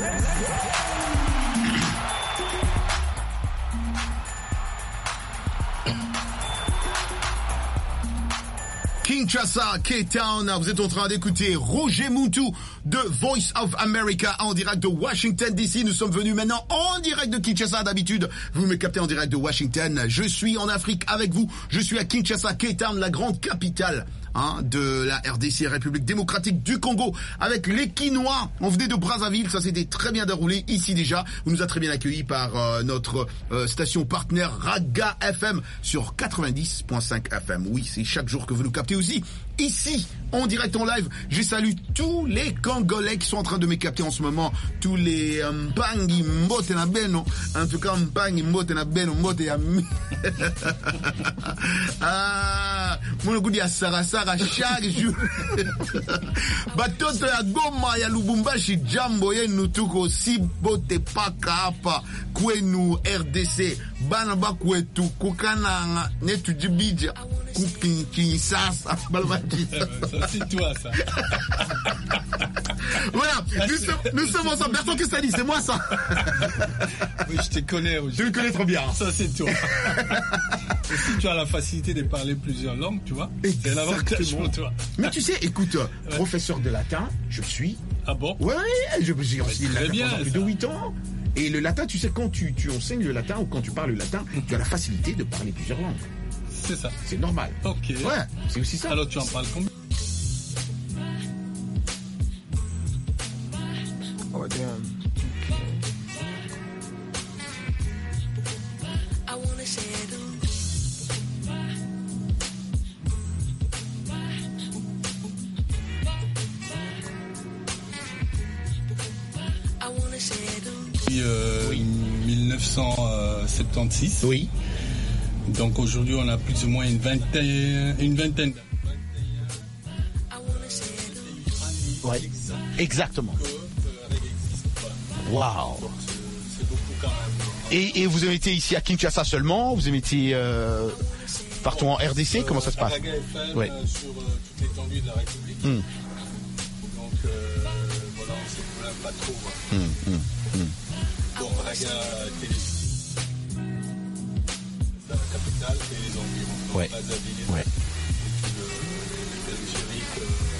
Kinshasa, K-Town, vous êtes en train d'écouter Roger Montou de Voice of America en direct de Washington D C. Nous sommes venus maintenant en direct de Kinshasa. D'habitude, vous me captez en direct de Washington. Je suis en Afrique avec vous. Je suis à Kinshasa, K-Town, la grande capitale hein, de la R D C, République démocratique du Congo, avec les Quinois. On venait de Brazzaville, ça s'était très bien déroulé ici déjà. On nous a très bien accueillis par euh, notre euh, station partenaire Raga F M sur quatre-vingt-dix point cinq F M. Oui, c'est chaque jour que vous nous captez aussi ici en direct en live. Je salue tous les Congolais qui sont en train de me capter en ce moment, tous les Mpangi Mbote na Beno, en tout cas Mpangi Mbote na Beno Mbote ya ah mon goût ya Sara Sara chaque jour batoto ya Goma ya Lubumbashi jambo yenu tuko si bote paka hapa kwenu R D C bana ba kwetu kukana netu jibija kukinsasa balbati ça c'est toi ça. Voilà, nous sommes, nous sommes ensemble. Bertrand Castani, c'est moi ça. Oui, je te connais. Je le connais trop bien. Ça c'est toi. Et si tu as la facilité de parler plusieurs langues, tu vois, c'est un avantage pour toi. Mais tu sais, écoute, ouais. Professeur de latin, je suis. Ah bon? Ouais, je j'ai enseigné le latin bien, pendant plus de huit ans. Et le latin, tu sais, quand tu, tu enseignes le latin ou quand tu parles le latin, tu as la facilité de parler plusieurs langues. C'est ça. C'est normal. Ok. Ouais, c'est aussi ça. Alors tu en parles combien? Oh damn. Depuis euh, oui. mille neuf cent soixante-seize. Oui. Donc aujourd'hui on a plus ou moins une vingtaine, une vingtaine. Oui, exactement. Waouh. Et, et vous avez été ici à Kinshasa seulement? Vous avez été euh, partout en R D C? Comment ça se passe? Ouais. Sur euh, toute l'étendue de la République. Mm. Donc euh, voilà, on s'est plaint pas trop. Hein. Mm, mm, mm. Bon, Raga Télévision, c'est la capitale et les environs. Ouais. Brazzaville, ouais. Le périphérique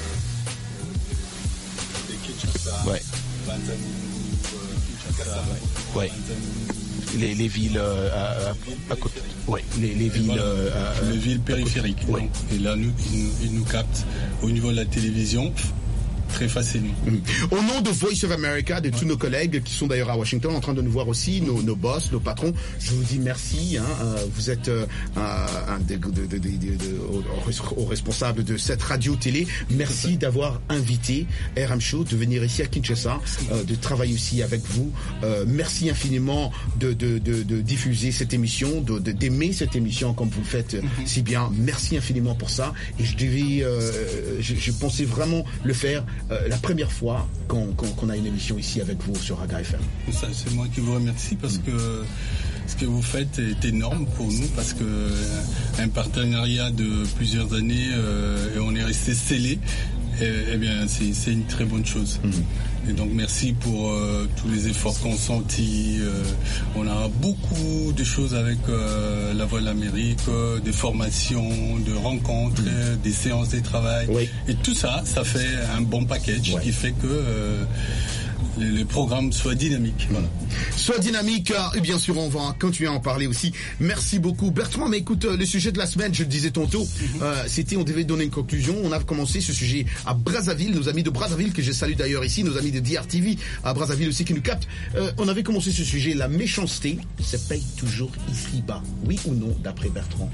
euh, de Kinshasa. Ouais. Banzani, Kinshasa. Ouais. ouais. Les, les villes euh, à, à côté. Ouais, les, les villes. Voilà, euh, les villes périphériques. Ouais. Donc, et là, nous, ils, nous, ils nous captent au niveau de la télévision. Très facilement. Mmh. Au nom de Voice of America, de tous ouais. nos collègues qui sont d'ailleurs à Washington en train de nous voir aussi, nos, nos boss, nos patrons, je vous dis merci. Hein, euh, vous êtes euh, un des de, de, de, de, de, aux, aux responsables de cette radio-télé. Merci d'avoir invité R M Show de venir ici à Kinshasa, euh, de travailler aussi avec vous. Euh, merci infiniment de, de, de, de diffuser cette émission, de, de, d'aimer cette émission comme vous le faites mmh. si bien. Merci infiniment pour ça. Et je devais, euh, je, je pensais vraiment le faire. Euh, la première fois qu'on, qu'on, qu'on a une émission ici avec vous sur Raga F M. Ça, c'est moi qui vous remercie parce mmh. que ce que vous faites est énorme pour nous parce que euh, un partenariat de plusieurs années euh, et on est resté scellés. Eh, eh bien, c'est, c'est une très bonne chose. Mmh. Et donc, merci pour euh, tous les efforts consentis. Euh, on a beaucoup de choses avec euh, la Voix de l'Amérique, euh, des formations, de rencontres, mmh. euh, des séances de travail. Oui. Et tout ça, ça fait un bon package ouais. qui fait que euh, les, les programmes soient dynamiques. Voilà. Soit dynamique, et bien sûr, on va continuer à en parler aussi. Merci beaucoup, Bertrand. Mais écoute, le sujet de la semaine, je le disais tantôt, mmh. euh, c'était, on devait donner une conclusion. On a commencé ce sujet à Brazzaville, nos amis de Brazzaville, que je salue d'ailleurs ici, nos amis de D R T V à Brazzaville aussi qui nous captent. Euh, on avait commencé ce sujet, la méchanceté se paye toujours ici-bas. Oui ou non, d'après Bertrand?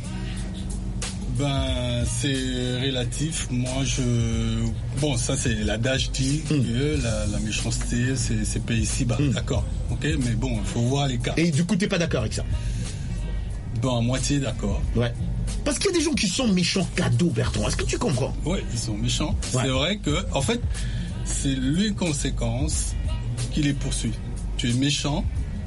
Ben, c'est relatif. Moi, je... Bon, ça, c'est l'adage dit mmh. que la, la méchanceté, c'est, c'est payé ici-bas. Mmh. D'accord. OK, mais bon, il faut voir les cas. Et du coup, t'es pas d'accord avec ça? Bon, à moitié d'accord. Ouais. Parce qu'il y a des gens qui sont méchants cadeaux, Bertrand. Est-ce que tu comprends? Oui, ils sont méchants. Ouais. C'est vrai que, en fait, c'est les conséquences qui les poursuivent. Tu es méchant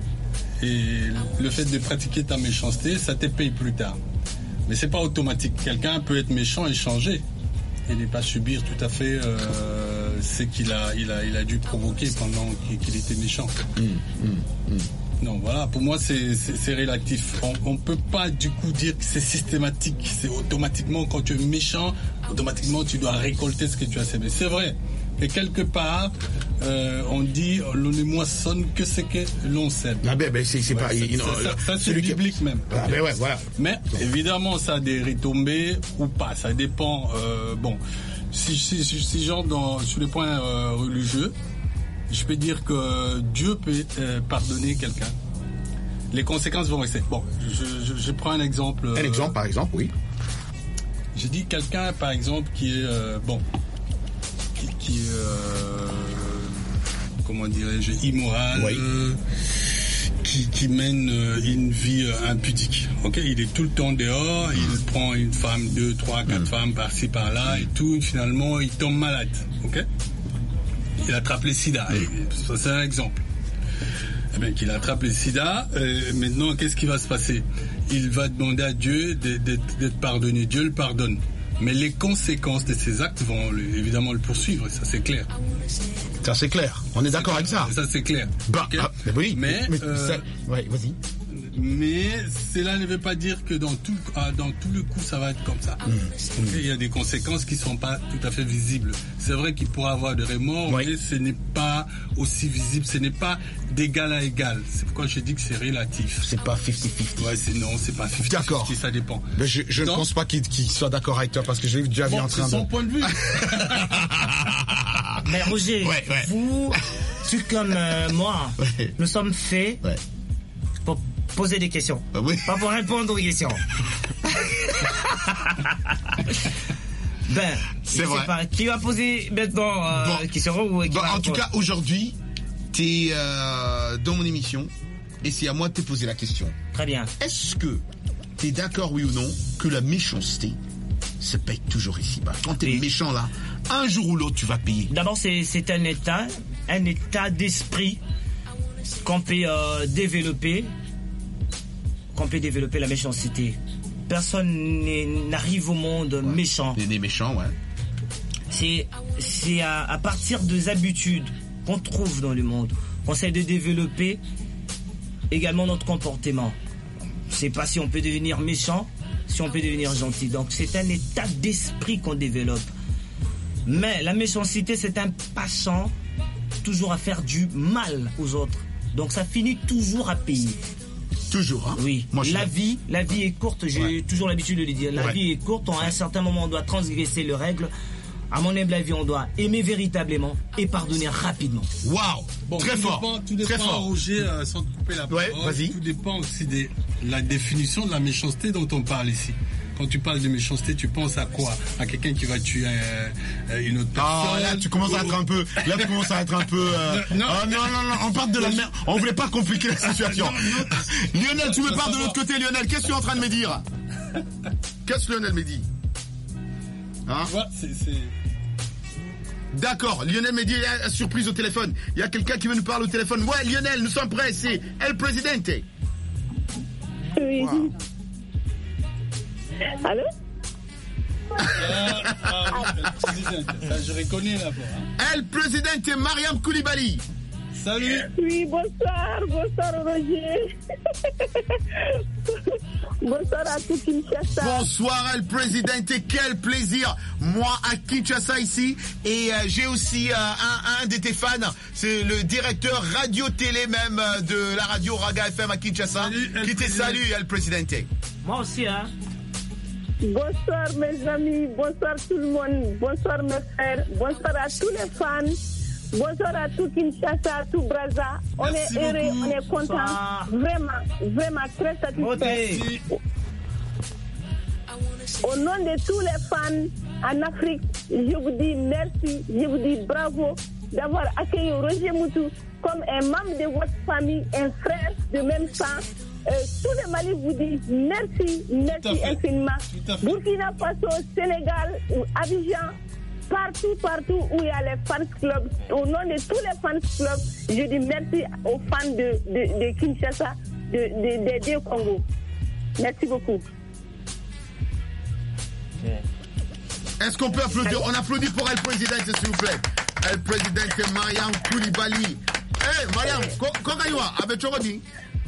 et le fait de pratiquer ta méchanceté, ça te paye plus tard. Mais c'est pas automatique. Quelqu'un peut être méchant et changer et ne pas subir tout à fait euh, ce qu'il a, il a, il a dû provoquer pendant qu'il, qu'il était méchant. Mmh, mmh, mmh. Non, voilà, pour moi, c'est, c'est, c'est relatif. On ne peut pas, du coup, dire que c'est systématique. C'est automatiquement, quand tu es méchant, automatiquement, tu dois récolter ce que tu as sémé. C'est vrai. Et quelque part, euh, on dit, l'on ne moissonne que ce que l'on sème. Ah ben, ben c'est, c'est ouais, pas... Ça, non, ça, ça, ça c'est biblique qui... même. Ah ben ouais, voilà. Mais, évidemment, ça a des retombées ou pas. Ça dépend... Euh, bon, si, si, si, si genre, dans, sur le point euh, religieux, je peux dire que Dieu peut euh, pardonner quelqu'un. Les conséquences vont rester. Bon, je, je, je prends un exemple. Un exemple, euh, par exemple, oui. J'ai dit quelqu'un, par exemple, qui est... Euh, bon... qui, qui est, euh, comment dirais-je, immoral, oui. euh, qui, qui mène euh, une vie euh, impudique. Ok, il est tout le temps dehors, mmh. il prend une femme, deux, trois, quatre mmh. femmes par-ci, par-là, mmh. et tout, et finalement, il tombe malade. Ok, il attrape le sida. Mmh. Et ça, c'est un exemple. Eh bien, qu'il attrape le sida, euh, maintenant, qu'est-ce qui va se passer? Il va demander à Dieu d'être, d'être, d'être pardonné. Dieu le pardonne. Mais les conséquences de ces actes vont le, évidemment le poursuivre, ça c'est clair. Ça c'est clair, on est c'est d'accord clair. avec ça. Ça c'est clair. Bah, okay. ah, mais oui, mais, mais euh, ça, ouais, vas-y. Mais cela ne veut pas dire que dans tout, ah, dans tout le coup ça va être comme ça. Mmh. Okay, il y a des conséquences qui ne sont pas tout à fait visibles. C'est vrai qu'il pourra avoir de remords, oui. mais ce n'est pas aussi visible, ce n'est pas d'égal à égal. C'est pourquoi je dis que c'est relatif. C'est pas cinquante cinquante. Ouais, c'est, non, c'est pas cinquante cinquante. D'accord. Ça dépend. Mais je je Donc, ne pense pas qu'il, qu'il soit d'accord avec toi parce que je l'ai déjà vu bon, en train de... c'est son point de vue. Mais Roger, ouais, ouais. vous, tout comme euh, moi, ouais. nous sommes faits ouais. pour poser des questions. Ah oui. Pas pour répondre aux questions. Ben, c'est vrai. Pas, qui va poser maintenant euh, bon. question ou qui bon, va En tout cas, aujourd'hui, tu es euh, dans mon émission et c'est à moi de te poser la question. Très bien. Est-ce que tu es d'accord, oui ou non, que la méchanceté se paye toujours ici-bas? Quand tu es oui. méchant là, un jour ou l'autre, tu vas payer. D'abord, c'est, c'est un état, un état d'esprit qu'on peut euh, développer, qu'on peut développer la méchanceté. Personne n'arrive au monde ouais. méchant. Des méchants, ouais. C'est, c'est à, à partir des habitudes qu'on trouve dans le monde qu'on essaie de développer également notre comportement. C'est pas si on peut devenir méchant, si on peut devenir gentil. Donc c'est un état d'esprit qu'on développe. Mais la méchanceté, c'est un passant toujours à faire du mal aux autres. Donc ça finit toujours à payer. Toujours, hein? Oui. Moi, la vie, la vie est courte. J'ai ouais. toujours l'habitude de le dire. La ouais. vie est courte. À un certain moment, on doit transgresser les règles. À mon humble avis, on doit aimer véritablement et pardonner rapidement. Waouh! Bon, très tout fort. Dépend, tout dépend, très fort. Roger, euh, sans te couper la parole. Ouais, vas-y. Tout dépend aussi de la définition de la méchanceté dont on parle ici. Quand tu parles de méchanceté, tu penses à quoi? À quelqu'un qui va tuer euh, une autre personne? Ah, là, tu commences à être un peu. Là, tu commences à être un peu. Euh... Non, oh, non, non, non, on parle de la merde. On voulait pas compliquer la situation. Non, non. Lionel, tu me parles de l'autre côté, Lionel. Qu'est-ce que tu es en train de me dire? Qu'est-ce que Lionel me dit? Hein? Ouais, c'est, c'est... D'accord, Lionel me dit, il y a une surprise au téléphone. Il y a quelqu'un qui veut nous parler au téléphone. Ouais, Lionel, nous sommes prêts, c'est El Presidente. Oui. Wow. Allô? Ah, ah, ça, je reconnais la voix. Hein. El Presidente Mariam Koulibaly. Salut. Oui, bonsoir, bonsoir Roger. Bonsoir à tout Kinshasa. Bonsoir El Presidente, quel plaisir. Moi à Kinshasa ici et euh, j'ai aussi euh, un, un de tes fans, c'est le directeur radio-télé même euh, de la radio Raga F M à Kinshasa. Salut, qui te salue El Presidente. Moi aussi hein. Bonsoir mes amis, bonsoir tout le monde, bonsoir mes frères, bonsoir à tous les fans. Bonsoir à tout Kinshasa, à tout Brazza. On Merci est heureux, beaucoup. On est content. Vraiment, vraiment très satisfait. Au nom de tous les fans en Afrique, je vous dis merci, je vous dis bravo d'avoir accueilli Roger Moutou comme un membre de votre famille, un frère de même sang. Euh, tout le Mali vous dit merci, merci infiniment. Burkina Faso, Sénégal, Abidjan, partout, partout où il y a les fans clubs, au nom de tous les fans clubs, je dis merci aux fans de, de, de Kinshasa, de, de, de, de Congo. Merci beaucoup. Est-ce qu'on peut applaudir? On applaudit pour El Presidente, s'il vous plaît. El Presidente Mariam Koulibaly. Eh, hey, Mariam, comment tu vas? Avec Chorodi?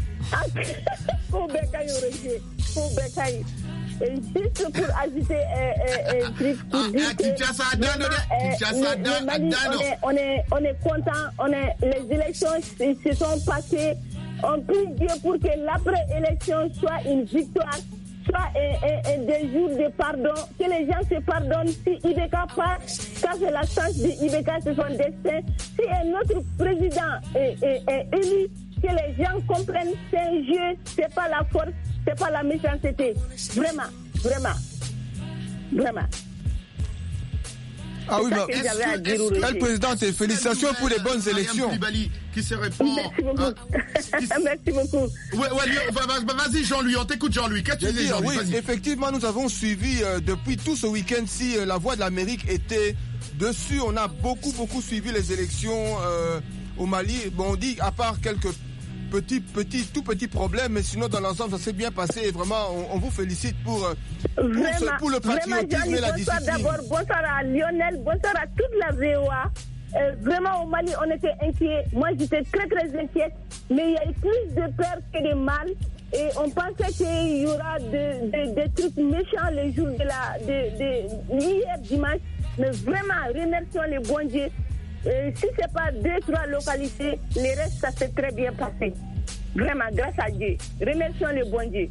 Et juste pour ajouter un truc pour dire que le Mali, on est, on est content, on est, les élections se sont passées, on prie Dieu pour que l'après-élection soit une victoire, soit un, un, un des jours de pardon, que les gens se pardonnent. Si Ibeka passe, ça c'est la chance de Ibeka, c'est son destin. Si un autre président est, est, est élu, que les gens comprennent, c'est un jeu, c'est pas la force, c'est pas la méchanceté. Vraiment, vraiment, vraiment. Ah oui, bah, El Président, félicitations pour les bonnes élections. Qui se répond. Merci beaucoup. Euh, qui... Merci beaucoup. Ouais, ouais, vas-y Jean-Louis, on t'écoute Jean-Louis. Qu'est-ce que tu dis Jean-Louis? Oui, effectivement, nous avons suivi euh, depuis tout ce week-end-ci, euh, la Voix de l'Amérique était dessus. On a beaucoup, beaucoup suivi les élections euh, au Mali. Bon, on dit, à part quelques petits, petits, tout petits problèmes, mais sinon, dans l'ensemble, ça s'est bien passé. Et vraiment, on, on vous félicite pour, euh, pour, vraiment, ce, pour le patriotisme et la discipline. Bonsoir d'abord, bonsoir à Lionel, bonsoir à toute la V O A. Euh, vraiment, au Mali, on était inquiets. Moi, j'étais très, très inquiète. Mais il y a eu plus de peur que de mal. Et on pensait qu'il y aura de, de, des trucs méchants le jour de la, de, de, hier dimanche. Mais vraiment, remercions les bons dieux. Euh, si ce n'est pas deux, trois localités, les restes, ça s'est très bien passé. Vraiment, grâce à Dieu. Remercions les bons dieux.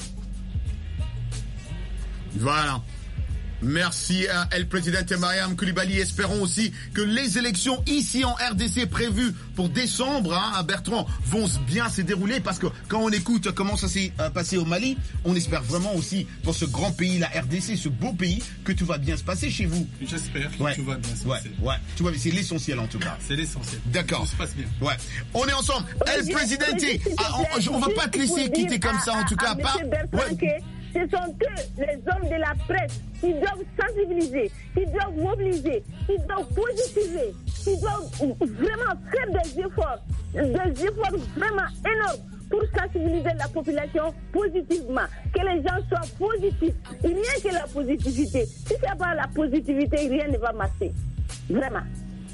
Voilà. Merci à El Presidente Mariam Koulibaly. Espérons aussi que les élections ici en R D C prévues pour décembre, hein, Bertrand, vont bien se dérouler parce que quand on écoute comment ça s'est euh, passé au Mali, on espère vraiment aussi pour ce grand pays, la R D C, ce beau pays, que tout va bien se passer chez vous. J'espère que ouais. tout va bien se ouais. passer. Ouais, tout va bien. C'est l'essentiel en tout cas. C'est l'essentiel. D'accord. Tout se passe bien. Ouais. On est ensemble. El Presidente, ah, on, on va pas te laisser quitter comme ça en tout cas. Pas. Ouais. Ce sont eux, les hommes de la presse, qui doivent sensibiliser, qui doivent mobiliser, qui doivent positiver, qui doivent vraiment faire des efforts, des efforts vraiment énormes pour sensibiliser la population positivement, que les gens soient positifs. Rien que la positivité. Si ce n'est pas la positivité, rien ne va marcher. Vraiment.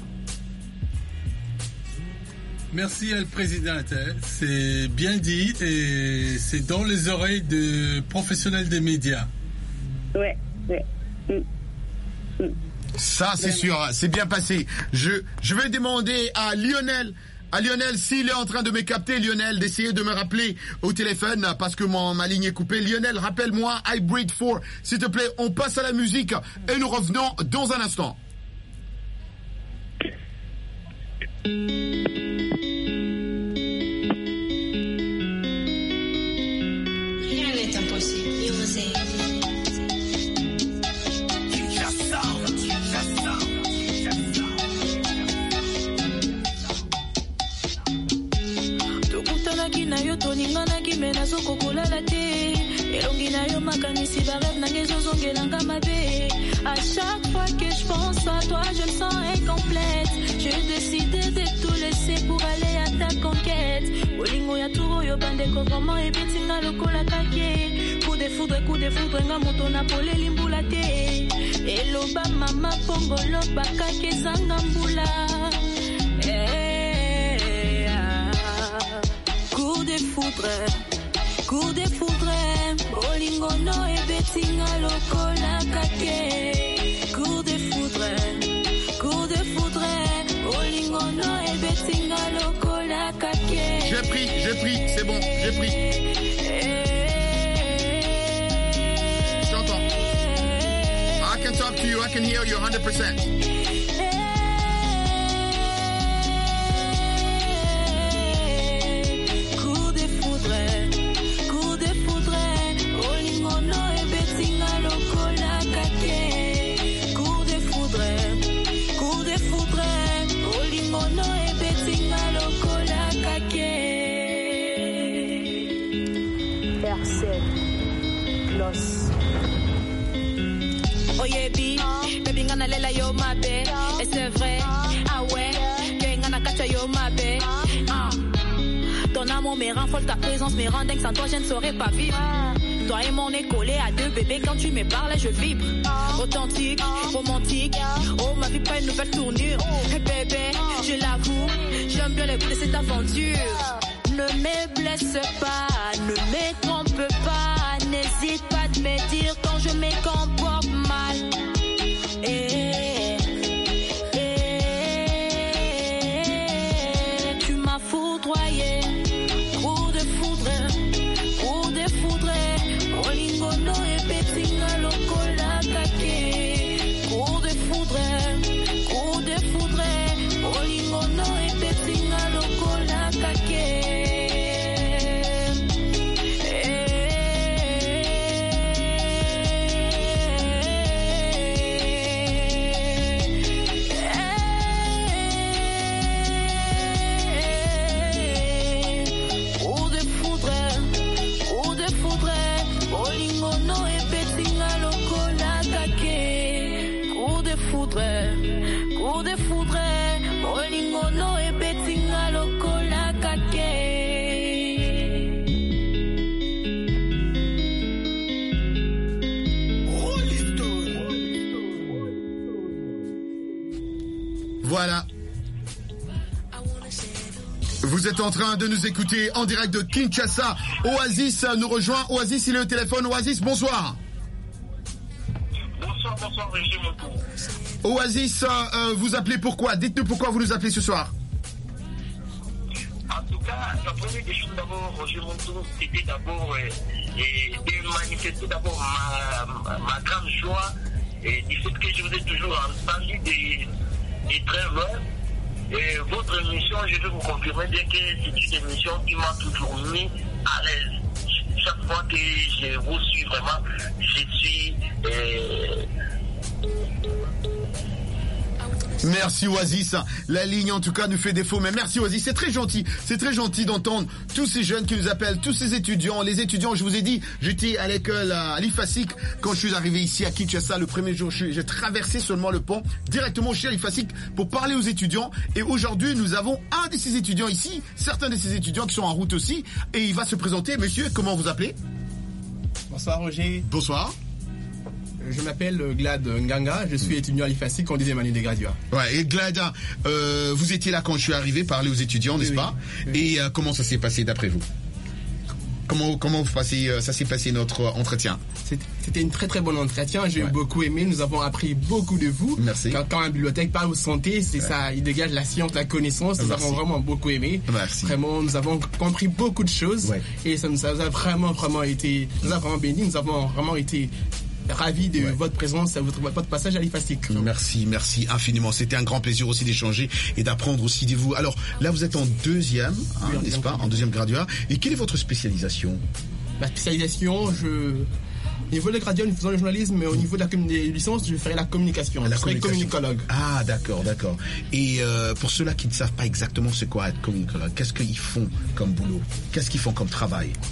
Merci à le président, c'est bien dit et c'est dans les oreilles de professionnels des médias. Oui, oui. Mm. Mm. Ça, c'est sûr, c'est bien passé. Je, je vais demander à Lionel, à Lionel, s'il est en train de me capter, Lionel, d'essayer de me rappeler au téléphone parce que mon, ma ligne est coupée. Lionel, rappelle-moi Hybrid four, s'il te plaît. On passe à la musique et nous revenons dans un instant. na yo toninganaki me nazokokolala te elongi na yo makanisi bareve nange ezozongelanga mabe. À chaque fois que je pense à toi je me sens incomplète. J'ai décidé de tout laisser pour aller à ta conquête. Bolingo ya na tour oyo bandeko vraiment ebetinga lokola kake. Coup de foudre, coup de foudre nga moto na pole limbula te. Eloba mama pongolo bakake zanga mbula. Eh, ah. Coup de foudre, coup de foudre, bolingo no ebetinga lokola kake. Coup de foudre, coup de foudre, bolingo no ebetinga lokola kake. J'ai pris, j'ai pris, c'est bon, j'ai pris. J'entends. I can talk to you, I can hear you one hundred percent. Oyebi, baby ngana lela yo mabe, et c'est vrai, ah ouais, que ngana kacha yo mabe, ah. Ton amour me rend folle, ta présence me rend dingue, sans toi je ne saurais pas vivre. Toi et mon nez collé à deux bébés, quand tu me parles je vibre. Authentique, romantique, oh ma vie pas une nouvelle tournure. Hey bébé, je l'avoue, j'aime bien les coups de cette aventure. Ne me blesse pas, ne me trompe pas, n'hésite pas de me dire quand je me comporte mal. Eh, eh, tu m'as foudroyé, coup de foudre, coup de foudre, bolingo no e betinga lokola kake. Coup de foudre, coup de foudre, bolingo no e betinga lokola kake. Coup de foudre, bolingo no e betinga lokola kake. Voilà. Vous êtes en train de nous écouter en direct de Kinshasa. Oasis nous rejoint. Oasis, il est au téléphone. Oasis, bonsoir. Bonsoir, bonsoir, Régime. Oasis, euh, vous appelez pourquoi? Dites-nous pourquoi vous nous appelez ce soir. En tout cas, la première des choses d'abord, Roger Montou, c'était d'abord euh, de manifester d'abord ma, ma, ma grande joie et du fait que je vous ai toujours entendu des, des très loin. Et votre émission, je vais vous confirmer bien que c'est une émission qui m'a toujours mis à l'aise. Chaque fois que je vous suis vraiment, je suis... Euh, Merci Oasis, la ligne en tout cas nous fait défaut, mais merci Oasis, c'est très gentil, c'est très gentil d'entendre tous ces jeunes qui nous appellent, tous ces étudiants, les étudiants, je vous ai dit, j'étais à l'école à l'IFASIC quand je suis arrivé ici à Kinshasa le premier jour, j'ai traversé seulement le pont directement chez l'IFASIC pour parler aux étudiants et aujourd'hui nous avons un de ces étudiants ici, certains de ces étudiants qui sont en route aussi et il va se présenter. Monsieur, comment vous appelez? Bonsoir Roger. Bonsoir. Je m'appelle Glad Nganga, je suis étudiant à l'IFASIC en deuxième année des graduats. Ouais, et Glad, euh, vous étiez là quand je suis arrivé parler aux étudiants, n'est-ce oui, pas oui. Et euh, comment ça s'est passé d'après vous? Comment, comment vous passez, ça s'est passé notre entretien? C'était une très très bonne entretien, j'ai ouais. beaucoup aimé, nous avons appris beaucoup de vous. Merci. Quand, quand la bibliothèque parle de santé, c'est ouais. ça, il dégage la science, la connaissance, nous Merci. avons vraiment beaucoup aimé. Merci. Vraiment, nous avons compris beaucoup de choses ouais. et ça nous a vraiment vraiment été, nous avons vraiment béni, nous avons vraiment été ravi de ouais. votre présence, votre, votre passage à l'IFASIC. Merci, merci infiniment. C'était un grand plaisir aussi d'échanger et d'apprendre aussi de vous. Alors là, vous êtes en deuxième, hein, oui, n'est-ce pas, en deuxième graduat. Et quelle est votre spécialisation? Ma spécialisation, je... Au niveau de graduat, nous faisons le journalisme, mais au niveau de la des licences, je ferai la communication. La je serai communicologue. Ah, d'accord, d'accord. Et euh, pour ceux-là qui ne savent pas exactement ce qu'est être communicologue, qu'est-ce qu'ils font comme boulot? Qu'est-ce qu'ils font comme travail?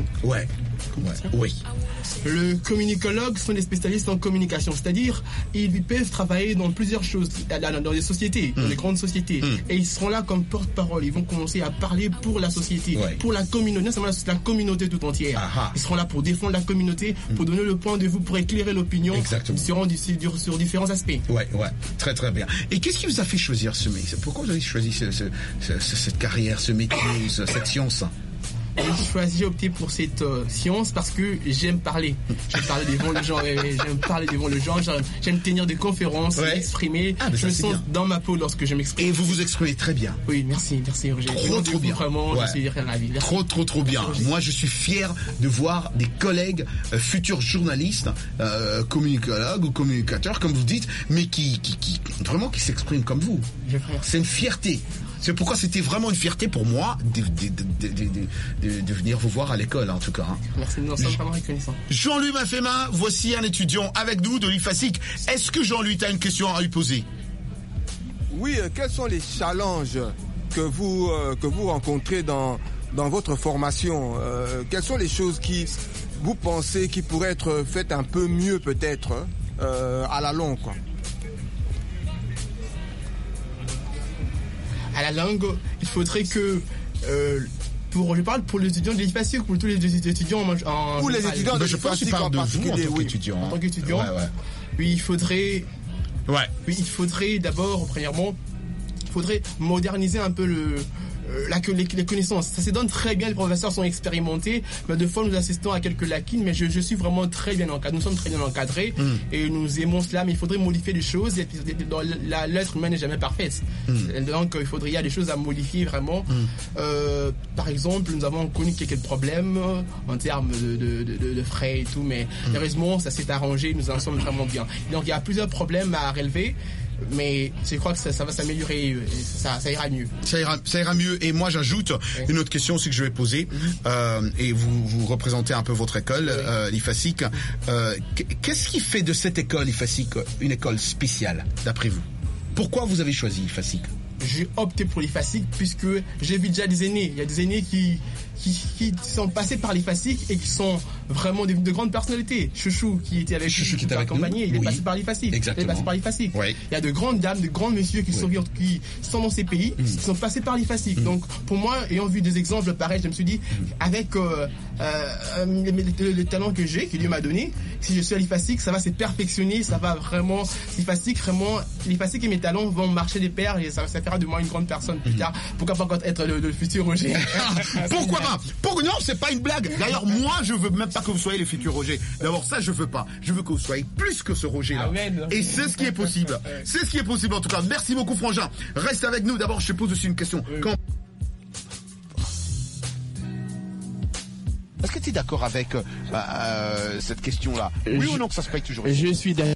Ouais. Ouais. Oui. Le communicologue sont des spécialistes en communication, c'est-à-dire ils peuvent travailler dans plusieurs choses, dans des sociétés, dans mm. des grandes sociétés, mm. et ils seront là comme porte-parole. Ils vont commencer à parler pour la société, ouais. pour la communauté, non seulement la communauté tout entière. Aha. Ils seront là pour défendre la communauté, mm. pour donner le point de vue, pour éclairer l'opinion sur, sur, sur différents aspects. Ouais, ouais, très très bien. Et qu'est-ce qui vous a fait choisir ce métier? Pourquoi vous avez choisi ce, ce, ce, cette carrière, ce métier, cette science? J'ai choisi, j'ai opté pour cette euh, science parce que j'aime parler. J'aime parler devant les gens, j'aime parler devant les gens, j'aime, j'aime tenir des conférences, ouais. m'exprimer. Ah, je me sens bien dans ma peau lorsque je m'exprime. Et vous vous exprimez très bien. Oui, merci, merci Roger. Trop, trop bien. Vraiment, ouais. je suis ravi. Merci. Trop, trop, trop bien. Merci. Moi, je suis fier de voir des collègues, euh, futurs journalistes, euh, communicologues ou communicateurs, comme vous dites, mais qui, qui, qui vraiment, qui s'expriment comme vous. C'est une fierté. C'est pourquoi c'était vraiment une fierté pour moi de, de, de, de, de, de venir vous voir à l'école, en tout cas. Merci, nous en sommes vraiment reconnaissants. Jean-Louis Mafema, voici un étudiant avec nous de l'I F A S I C. Est-ce que Jean-Louis, tu as une question à lui poser? Oui, euh, quels sont les challenges que vous, euh, que vous rencontrez dans, dans votre formation? euh, Quelles sont les choses qui, vous pensez, qui pourraient être faites un peu mieux peut-être euh, à la longue, quoi? À la langue, il faudrait que, euh, pour, je parle pour les étudiants de l'I F A S I C ou pour tous les étudiants en, en Pour les étudiants de l'I F A S I C en particulier, oui. En tant qu'étudiant, ouais, ouais. oui, il faudrait, ouais. oui, il faudrait d'abord, premièrement, il faudrait moderniser un peu le, euh, la, les, les connaissances. Ça se donne très bien, les professeurs sont expérimentés, mais de fois nous assistons à quelques lacunes, mais je, je suis vraiment très bien encadré, nous sommes très bien encadrés, mm. et nous aimons cela, mais il faudrait modifier des choses, et l'être humain n'est jamais parfaite. Mm. Donc il faudrait, il y a des choses à modifier vraiment. Mm. Euh, par exemple, nous avons connu quelques problèmes en termes de, de, de, de frais et tout, mais mm. heureusement ça s'est arrangé, nous en sommes vraiment bien. Donc il y a plusieurs problèmes à relever, mais je crois que ça, ça va s'améliorer, ça, ça ira mieux. Ça ira, ça ira mieux. Et moi, j'ajoute ouais. une autre question aussi que je vais poser. Mm-hmm. euh, et vous, vous représentez un peu votre école, ouais. euh, l'I F A S I C. Euh, qu'est-ce qui fait de cette école, l'I F A S I C, une école spéciale, d'après vous? Pourquoi vous avez choisi l'I F A S I C? J'ai opté pour l'I F A S I C puisque j'ai vu déjà des aînés. Il y a des aînés qui, qui, qui sont passés par l'I F A S I C et qui sont vraiment de, de grandes personnalités. Chouchou qui était avec Chouchou qui était avec nous. Il est oui. passé par l'I F A S I C. Exactement. Il est passé par l'I F A S I C. Oui. Il y a de grandes dames, de grands messieurs qui, oui. sont, qui sont dans ces pays, mm. qui sont passés par l'I F A S I C. Mm. Donc pour moi, ayant vu des exemples pareils, je me suis dit, mm. avec euh, euh, les, les, les talents que j'ai, que Dieu m'a donné, si je suis à l'I F A S I C, ça va se perfectionner, ça va vraiment, l'I F A S I C, vraiment, l'I F A S I C et mes talents vont marcher des pairs et ça, ça fera de moi une grande personne plus tard. Pourquoi pas être le, le futur Roger? Pourquoi pas? Pour, non, c'est pas une blague. D'ailleurs, moi, je veux même pas que vous soyez le futur Roger. D'abord, ça, je veux pas. Je veux que vous soyez plus que ce Roger-là. Amen. Et c'est ce qui est possible. C'est ce qui est possible, en tout cas. Merci beaucoup, Frangin. Reste avec nous. D'abord, je te pose aussi une question. Oui. Quand... Est-ce que tu es d'accord avec euh, cette question-là? Oui je, ou non que ça se paye toujours? Je suis d'accord.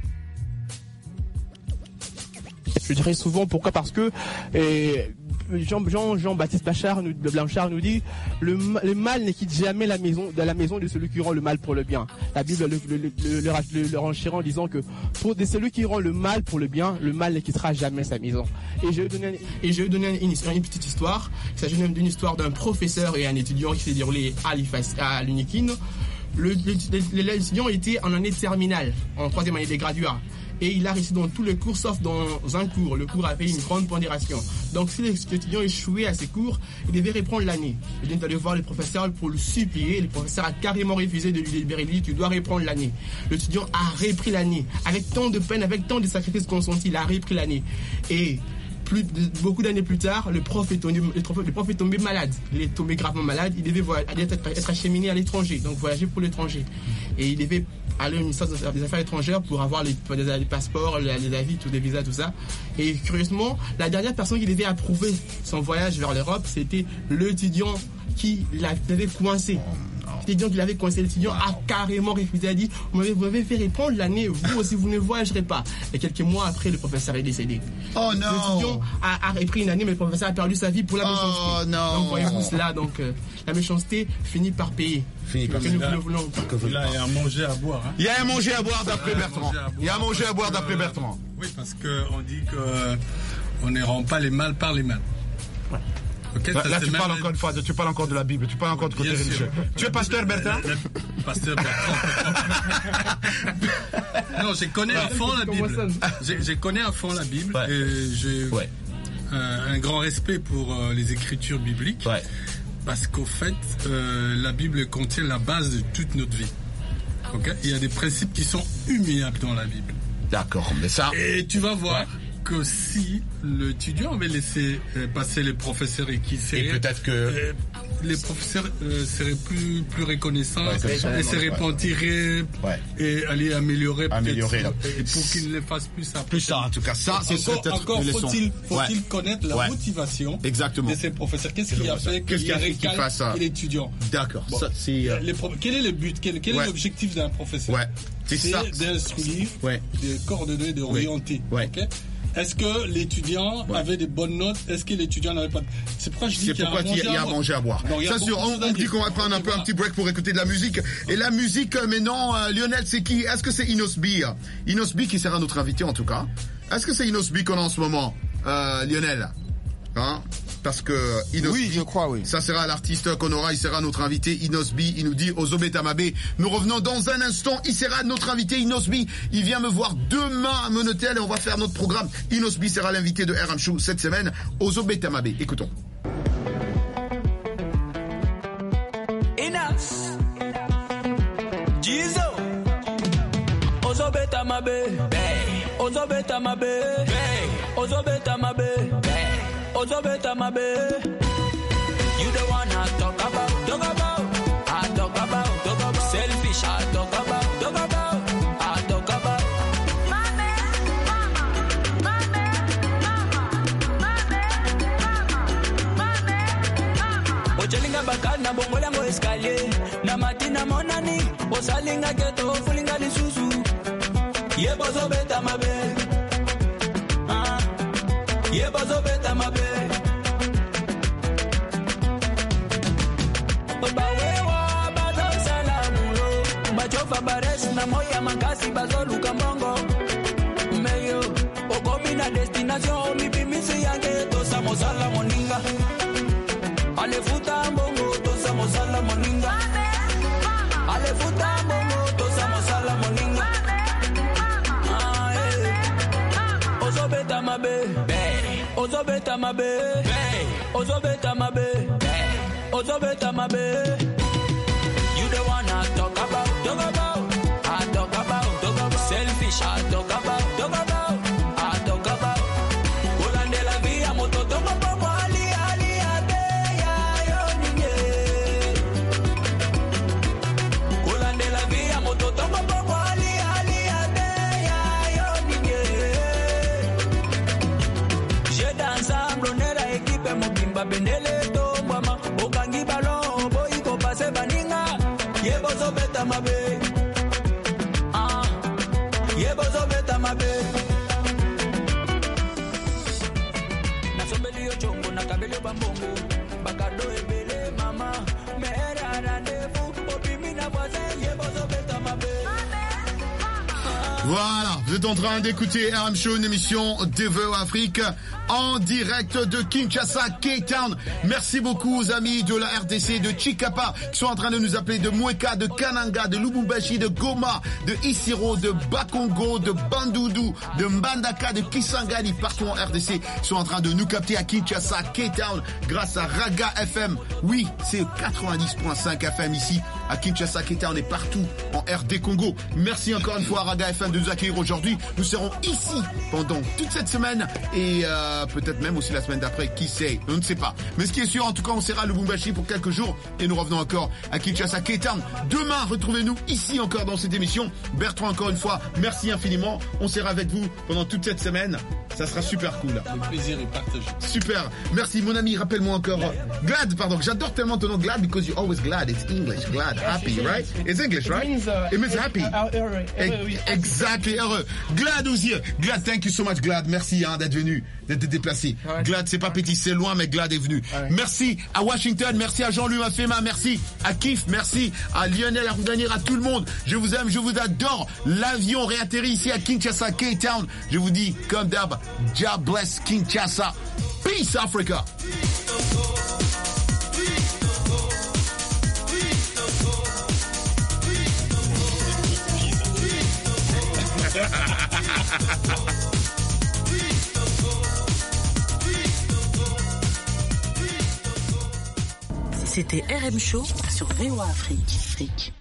Je dirais souvent pourquoi, parce que et, Jean, Jean, Jean-Baptiste Blanchard nous, Blanchard nous dit le, le mal ne quitte jamais la maison, de la maison de celui qui rend le mal pour le bien. La Bible le, le, le, le, le, le renchère en disant que pour de celui qui rend le mal pour le bien, le mal ne quittera jamais sa maison. Et je vais donner, un, et je vais donner une, une, une petite histoire. Il s'agit même d'une histoire d'un professeur et un étudiant qui s'est déroulé à l'Unikin. L'étudiant était en année terminale, en troisième année des graduats. Et il a réussi dans tous les cours sauf dans un cours. Le cours avait une grande pondération. Donc si l'étudiant échouait à ses cours, il devait reprendre l'année. Il est allé voir le professeur pour le supplier. Le professeur a carrément refusé de lui libérer. Il dit, tu dois reprendre l'année. L'étudiant a repris l'année. Avec tant de peine, avec tant de sacrifices consentis, il a repris l'année. Et plus de, beaucoup d'années plus tard, le prof, est tombé, le, prof, le prof est tombé malade. Il est tombé gravement malade. Il devait voyager, être, être acheminé à l'étranger, donc voyager pour l'étranger. Et il devait aller au ministère des Affaires étrangères pour avoir les, les, les passeports, les, les avis, tous les visas, tout ça. Et curieusement, la dernière personne qui devait approuver son voyage vers l'Europe, c'était l'étudiant qui l'avait coincé. L'étudiant qui l'avait coincé, l'étudiant a carrément refusé, a dit vous m'avez fait répondre l'année, vous aussi vous ne voyagerez pas. Et quelques mois après, le professeur est décédé. Oh non. L'étudiant a, a repris une année, mais le professeur a perdu sa vie pour la oh méchanceté. Oh non. Donc voyez-vous cela, donc euh, la méchanceté finit par payer. Finit par payer. Là, il y a à manger à boire. Hein. Il y a à manger à boire d'après Bertrand. Il y a à manger à boire d'après Bertrand. Oui, parce qu'on dit qu'on ne rend pas les mal par les mal. Ouais. Okay, là, ça, là tu parles même... encore une fois, tu parles encore de la Bible, tu parles encore de côté religieux. Tu es pasteur Bertin? Pasteur Bertrand. Non, je connais à fond la Bible. Je connais à fond la Bible ouais. et j'ai ouais. un, un grand respect pour euh, les écritures bibliques ouais. parce qu'au fait, euh, la Bible contient la base de toute notre vie. Okay? Il y a des principes qui sont humiliables dans la Bible. D'accord, mais ça... Et tu vas voir... Ouais. que si l'étudiant avait laissé euh, passer les professeurs et qui seraient, et peut-être que euh, les professeurs euh, seraient plus plus reconnaissants ouais, et se repentiraient ouais. et aller améliorer améliorer et pour qu'ils ne fassent plus ça plus ça en tout cas ça c'est encore, peut-être encore faut-il faut-il ouais. connaître la ouais. motivation exactement de ces professeurs, qu'est-ce qui a fait qu'est-ce qui a fait qu'il fasse ça l'étudiant d'accord bon. ça c'est euh... pro- quel est le but quel, quel ouais. est l'objectif d'un professeur ouais. c'est, c'est ça d'instruire ouais. de coordonner de orienter ouais. okay? Est-ce que l'étudiant ouais. avait des bonnes notes? Est-ce que l'étudiant n'avait pas... C'est pourquoi je dis qu'il y a à manger, y a à, manger à boire. Donc, ça sûr, on, on dit qu'on va prendre un peu un petit break pour écouter de la musique. Et la musique, mais non, euh, Lionel, c'est qui? Est-ce que c'est Inosbi? Inosbi qui sera notre invité en tout cas. Est-ce que c'est Inosbi qu'on a en ce moment, euh, Lionel? Hein? Parce que Inosbi, oui, je crois, oui. Ça sera l'artiste qu'on aura, il sera notre invité, Inosbi, il nous dit Ozobé Tamabe. Nous revenons dans un instant, il sera notre invité, Inosbi. Il vient me voir demain à Monotel et on va faire notre programme. Inosbi sera l'invité de R M Show cette semaine, Ozobé Tamabe. Écoutons. Inas Jizo Ozobé Tamabe Ozobé Tamabe Ozobé Tamabe Ozobé Tamabe, you the one I talk about, talk about, I talk about, talk about, selfish, I talk about, talk about, I talk about. Mame, mama, mame, mama, mame, mama, mame, Ochelinga bakana bongolango escalier, na matina monani, osalinga keto fulinga lisusu, ye Ozobé Tamabe. Ye bozo beta mabe Oba wewa bazo salamulo Bachofa bares na moya makasi bazo luka mbongo Meyo Okomi na destination Mi pimisi yange Tosa mosala moninga Ale futa mbongo Tosa mosala moninga Ale futa mbongo Tosa mosala moninga Ah eh Ozo beta mabe Ozobé Tamabe, Ozobé Tamabe, Ozobé Tamabe. You the one I talk about, talk about, I talk about, talk about. Selfish, I talk about, talk about, I talk about. Olande la via moto tomo pomo ali ali ade ya yo ninge. Olande la via moto tomo pomo ali ali ade ya yo ninge. Je danse blonera equipe mobimba bendele to mama okangi balon boy ko passe baninga ye bozo beta mabe ah ye bozo beta mabe na sombeli yo chongo na kabele bambongo bakado ebele mama mera rendez-vous opimina voisin ye bozo beta mabe. Voilà, vous êtes en train d'écouter R M Show, une émission D V O Afrique en direct de Kinshasa, Cape Town. Merci beaucoup aux amis de la R D C, de Chikapa, qui sont en train de nous appeler, de Mweka, de Kananga, de Lubumbashi, de Goma, de Isiro, de Bakongo, de Bandundu, de Mbandaka, de Kisangani, partout en R D C, sont en train de nous capter à Kinshasa, Cape Town, grâce à Raga F M. Oui, c'est quatre-vingt-dix virgule cinq F M ici, à Kinshasa, Cape Town et partout en R D Congo. Merci encore une fois à Raga F M de nous accueillir aujourd'hui. Nous serons ici pendant toute cette semaine et euh, peut-être même aussi la semaine d'après, qui sait, on ne sait pas. Mais ce qui est sûr, en tout cas, on sera à Lubumbashi pour quelques jours et nous revenons encore à Kinshasa, Cape Town. Demain, retrouvez-nous ici encore dans cette émission. Bertrand, encore une fois, merci infiniment. On sera avec vous pendant toute cette semaine. Ça sera super cool. Le plaisir est partagé. Super. Merci, mon ami. Rappelle-moi encore. Glad, pardon. J'adore tellement ton nom, Glad, because you're always glad. It's English. Glad, happy, right? It's English, right? It means, uh, It means happy. Heureux. Exactly, heureux. Glad who's here. Glad, thank you so much, Glad. Merci hein, d'être venu, d'être déplacé. Ouais. Glad, c'est pas petit, c'est loin, mais Glad est venu. Ouais. Merci à Washington, merci à Jean-Louis Mafema, merci à Kif, merci à Lionel Arroudanir, à tout le monde. Je vous aime, je vous adore. L'avion réatterrit ici à Kinshasa, Cape Town. Je vous dis, comme d'hab, God bless Kinshasa. Peace, Africa. C'était R M Show sur V O A Afrique. Afrique.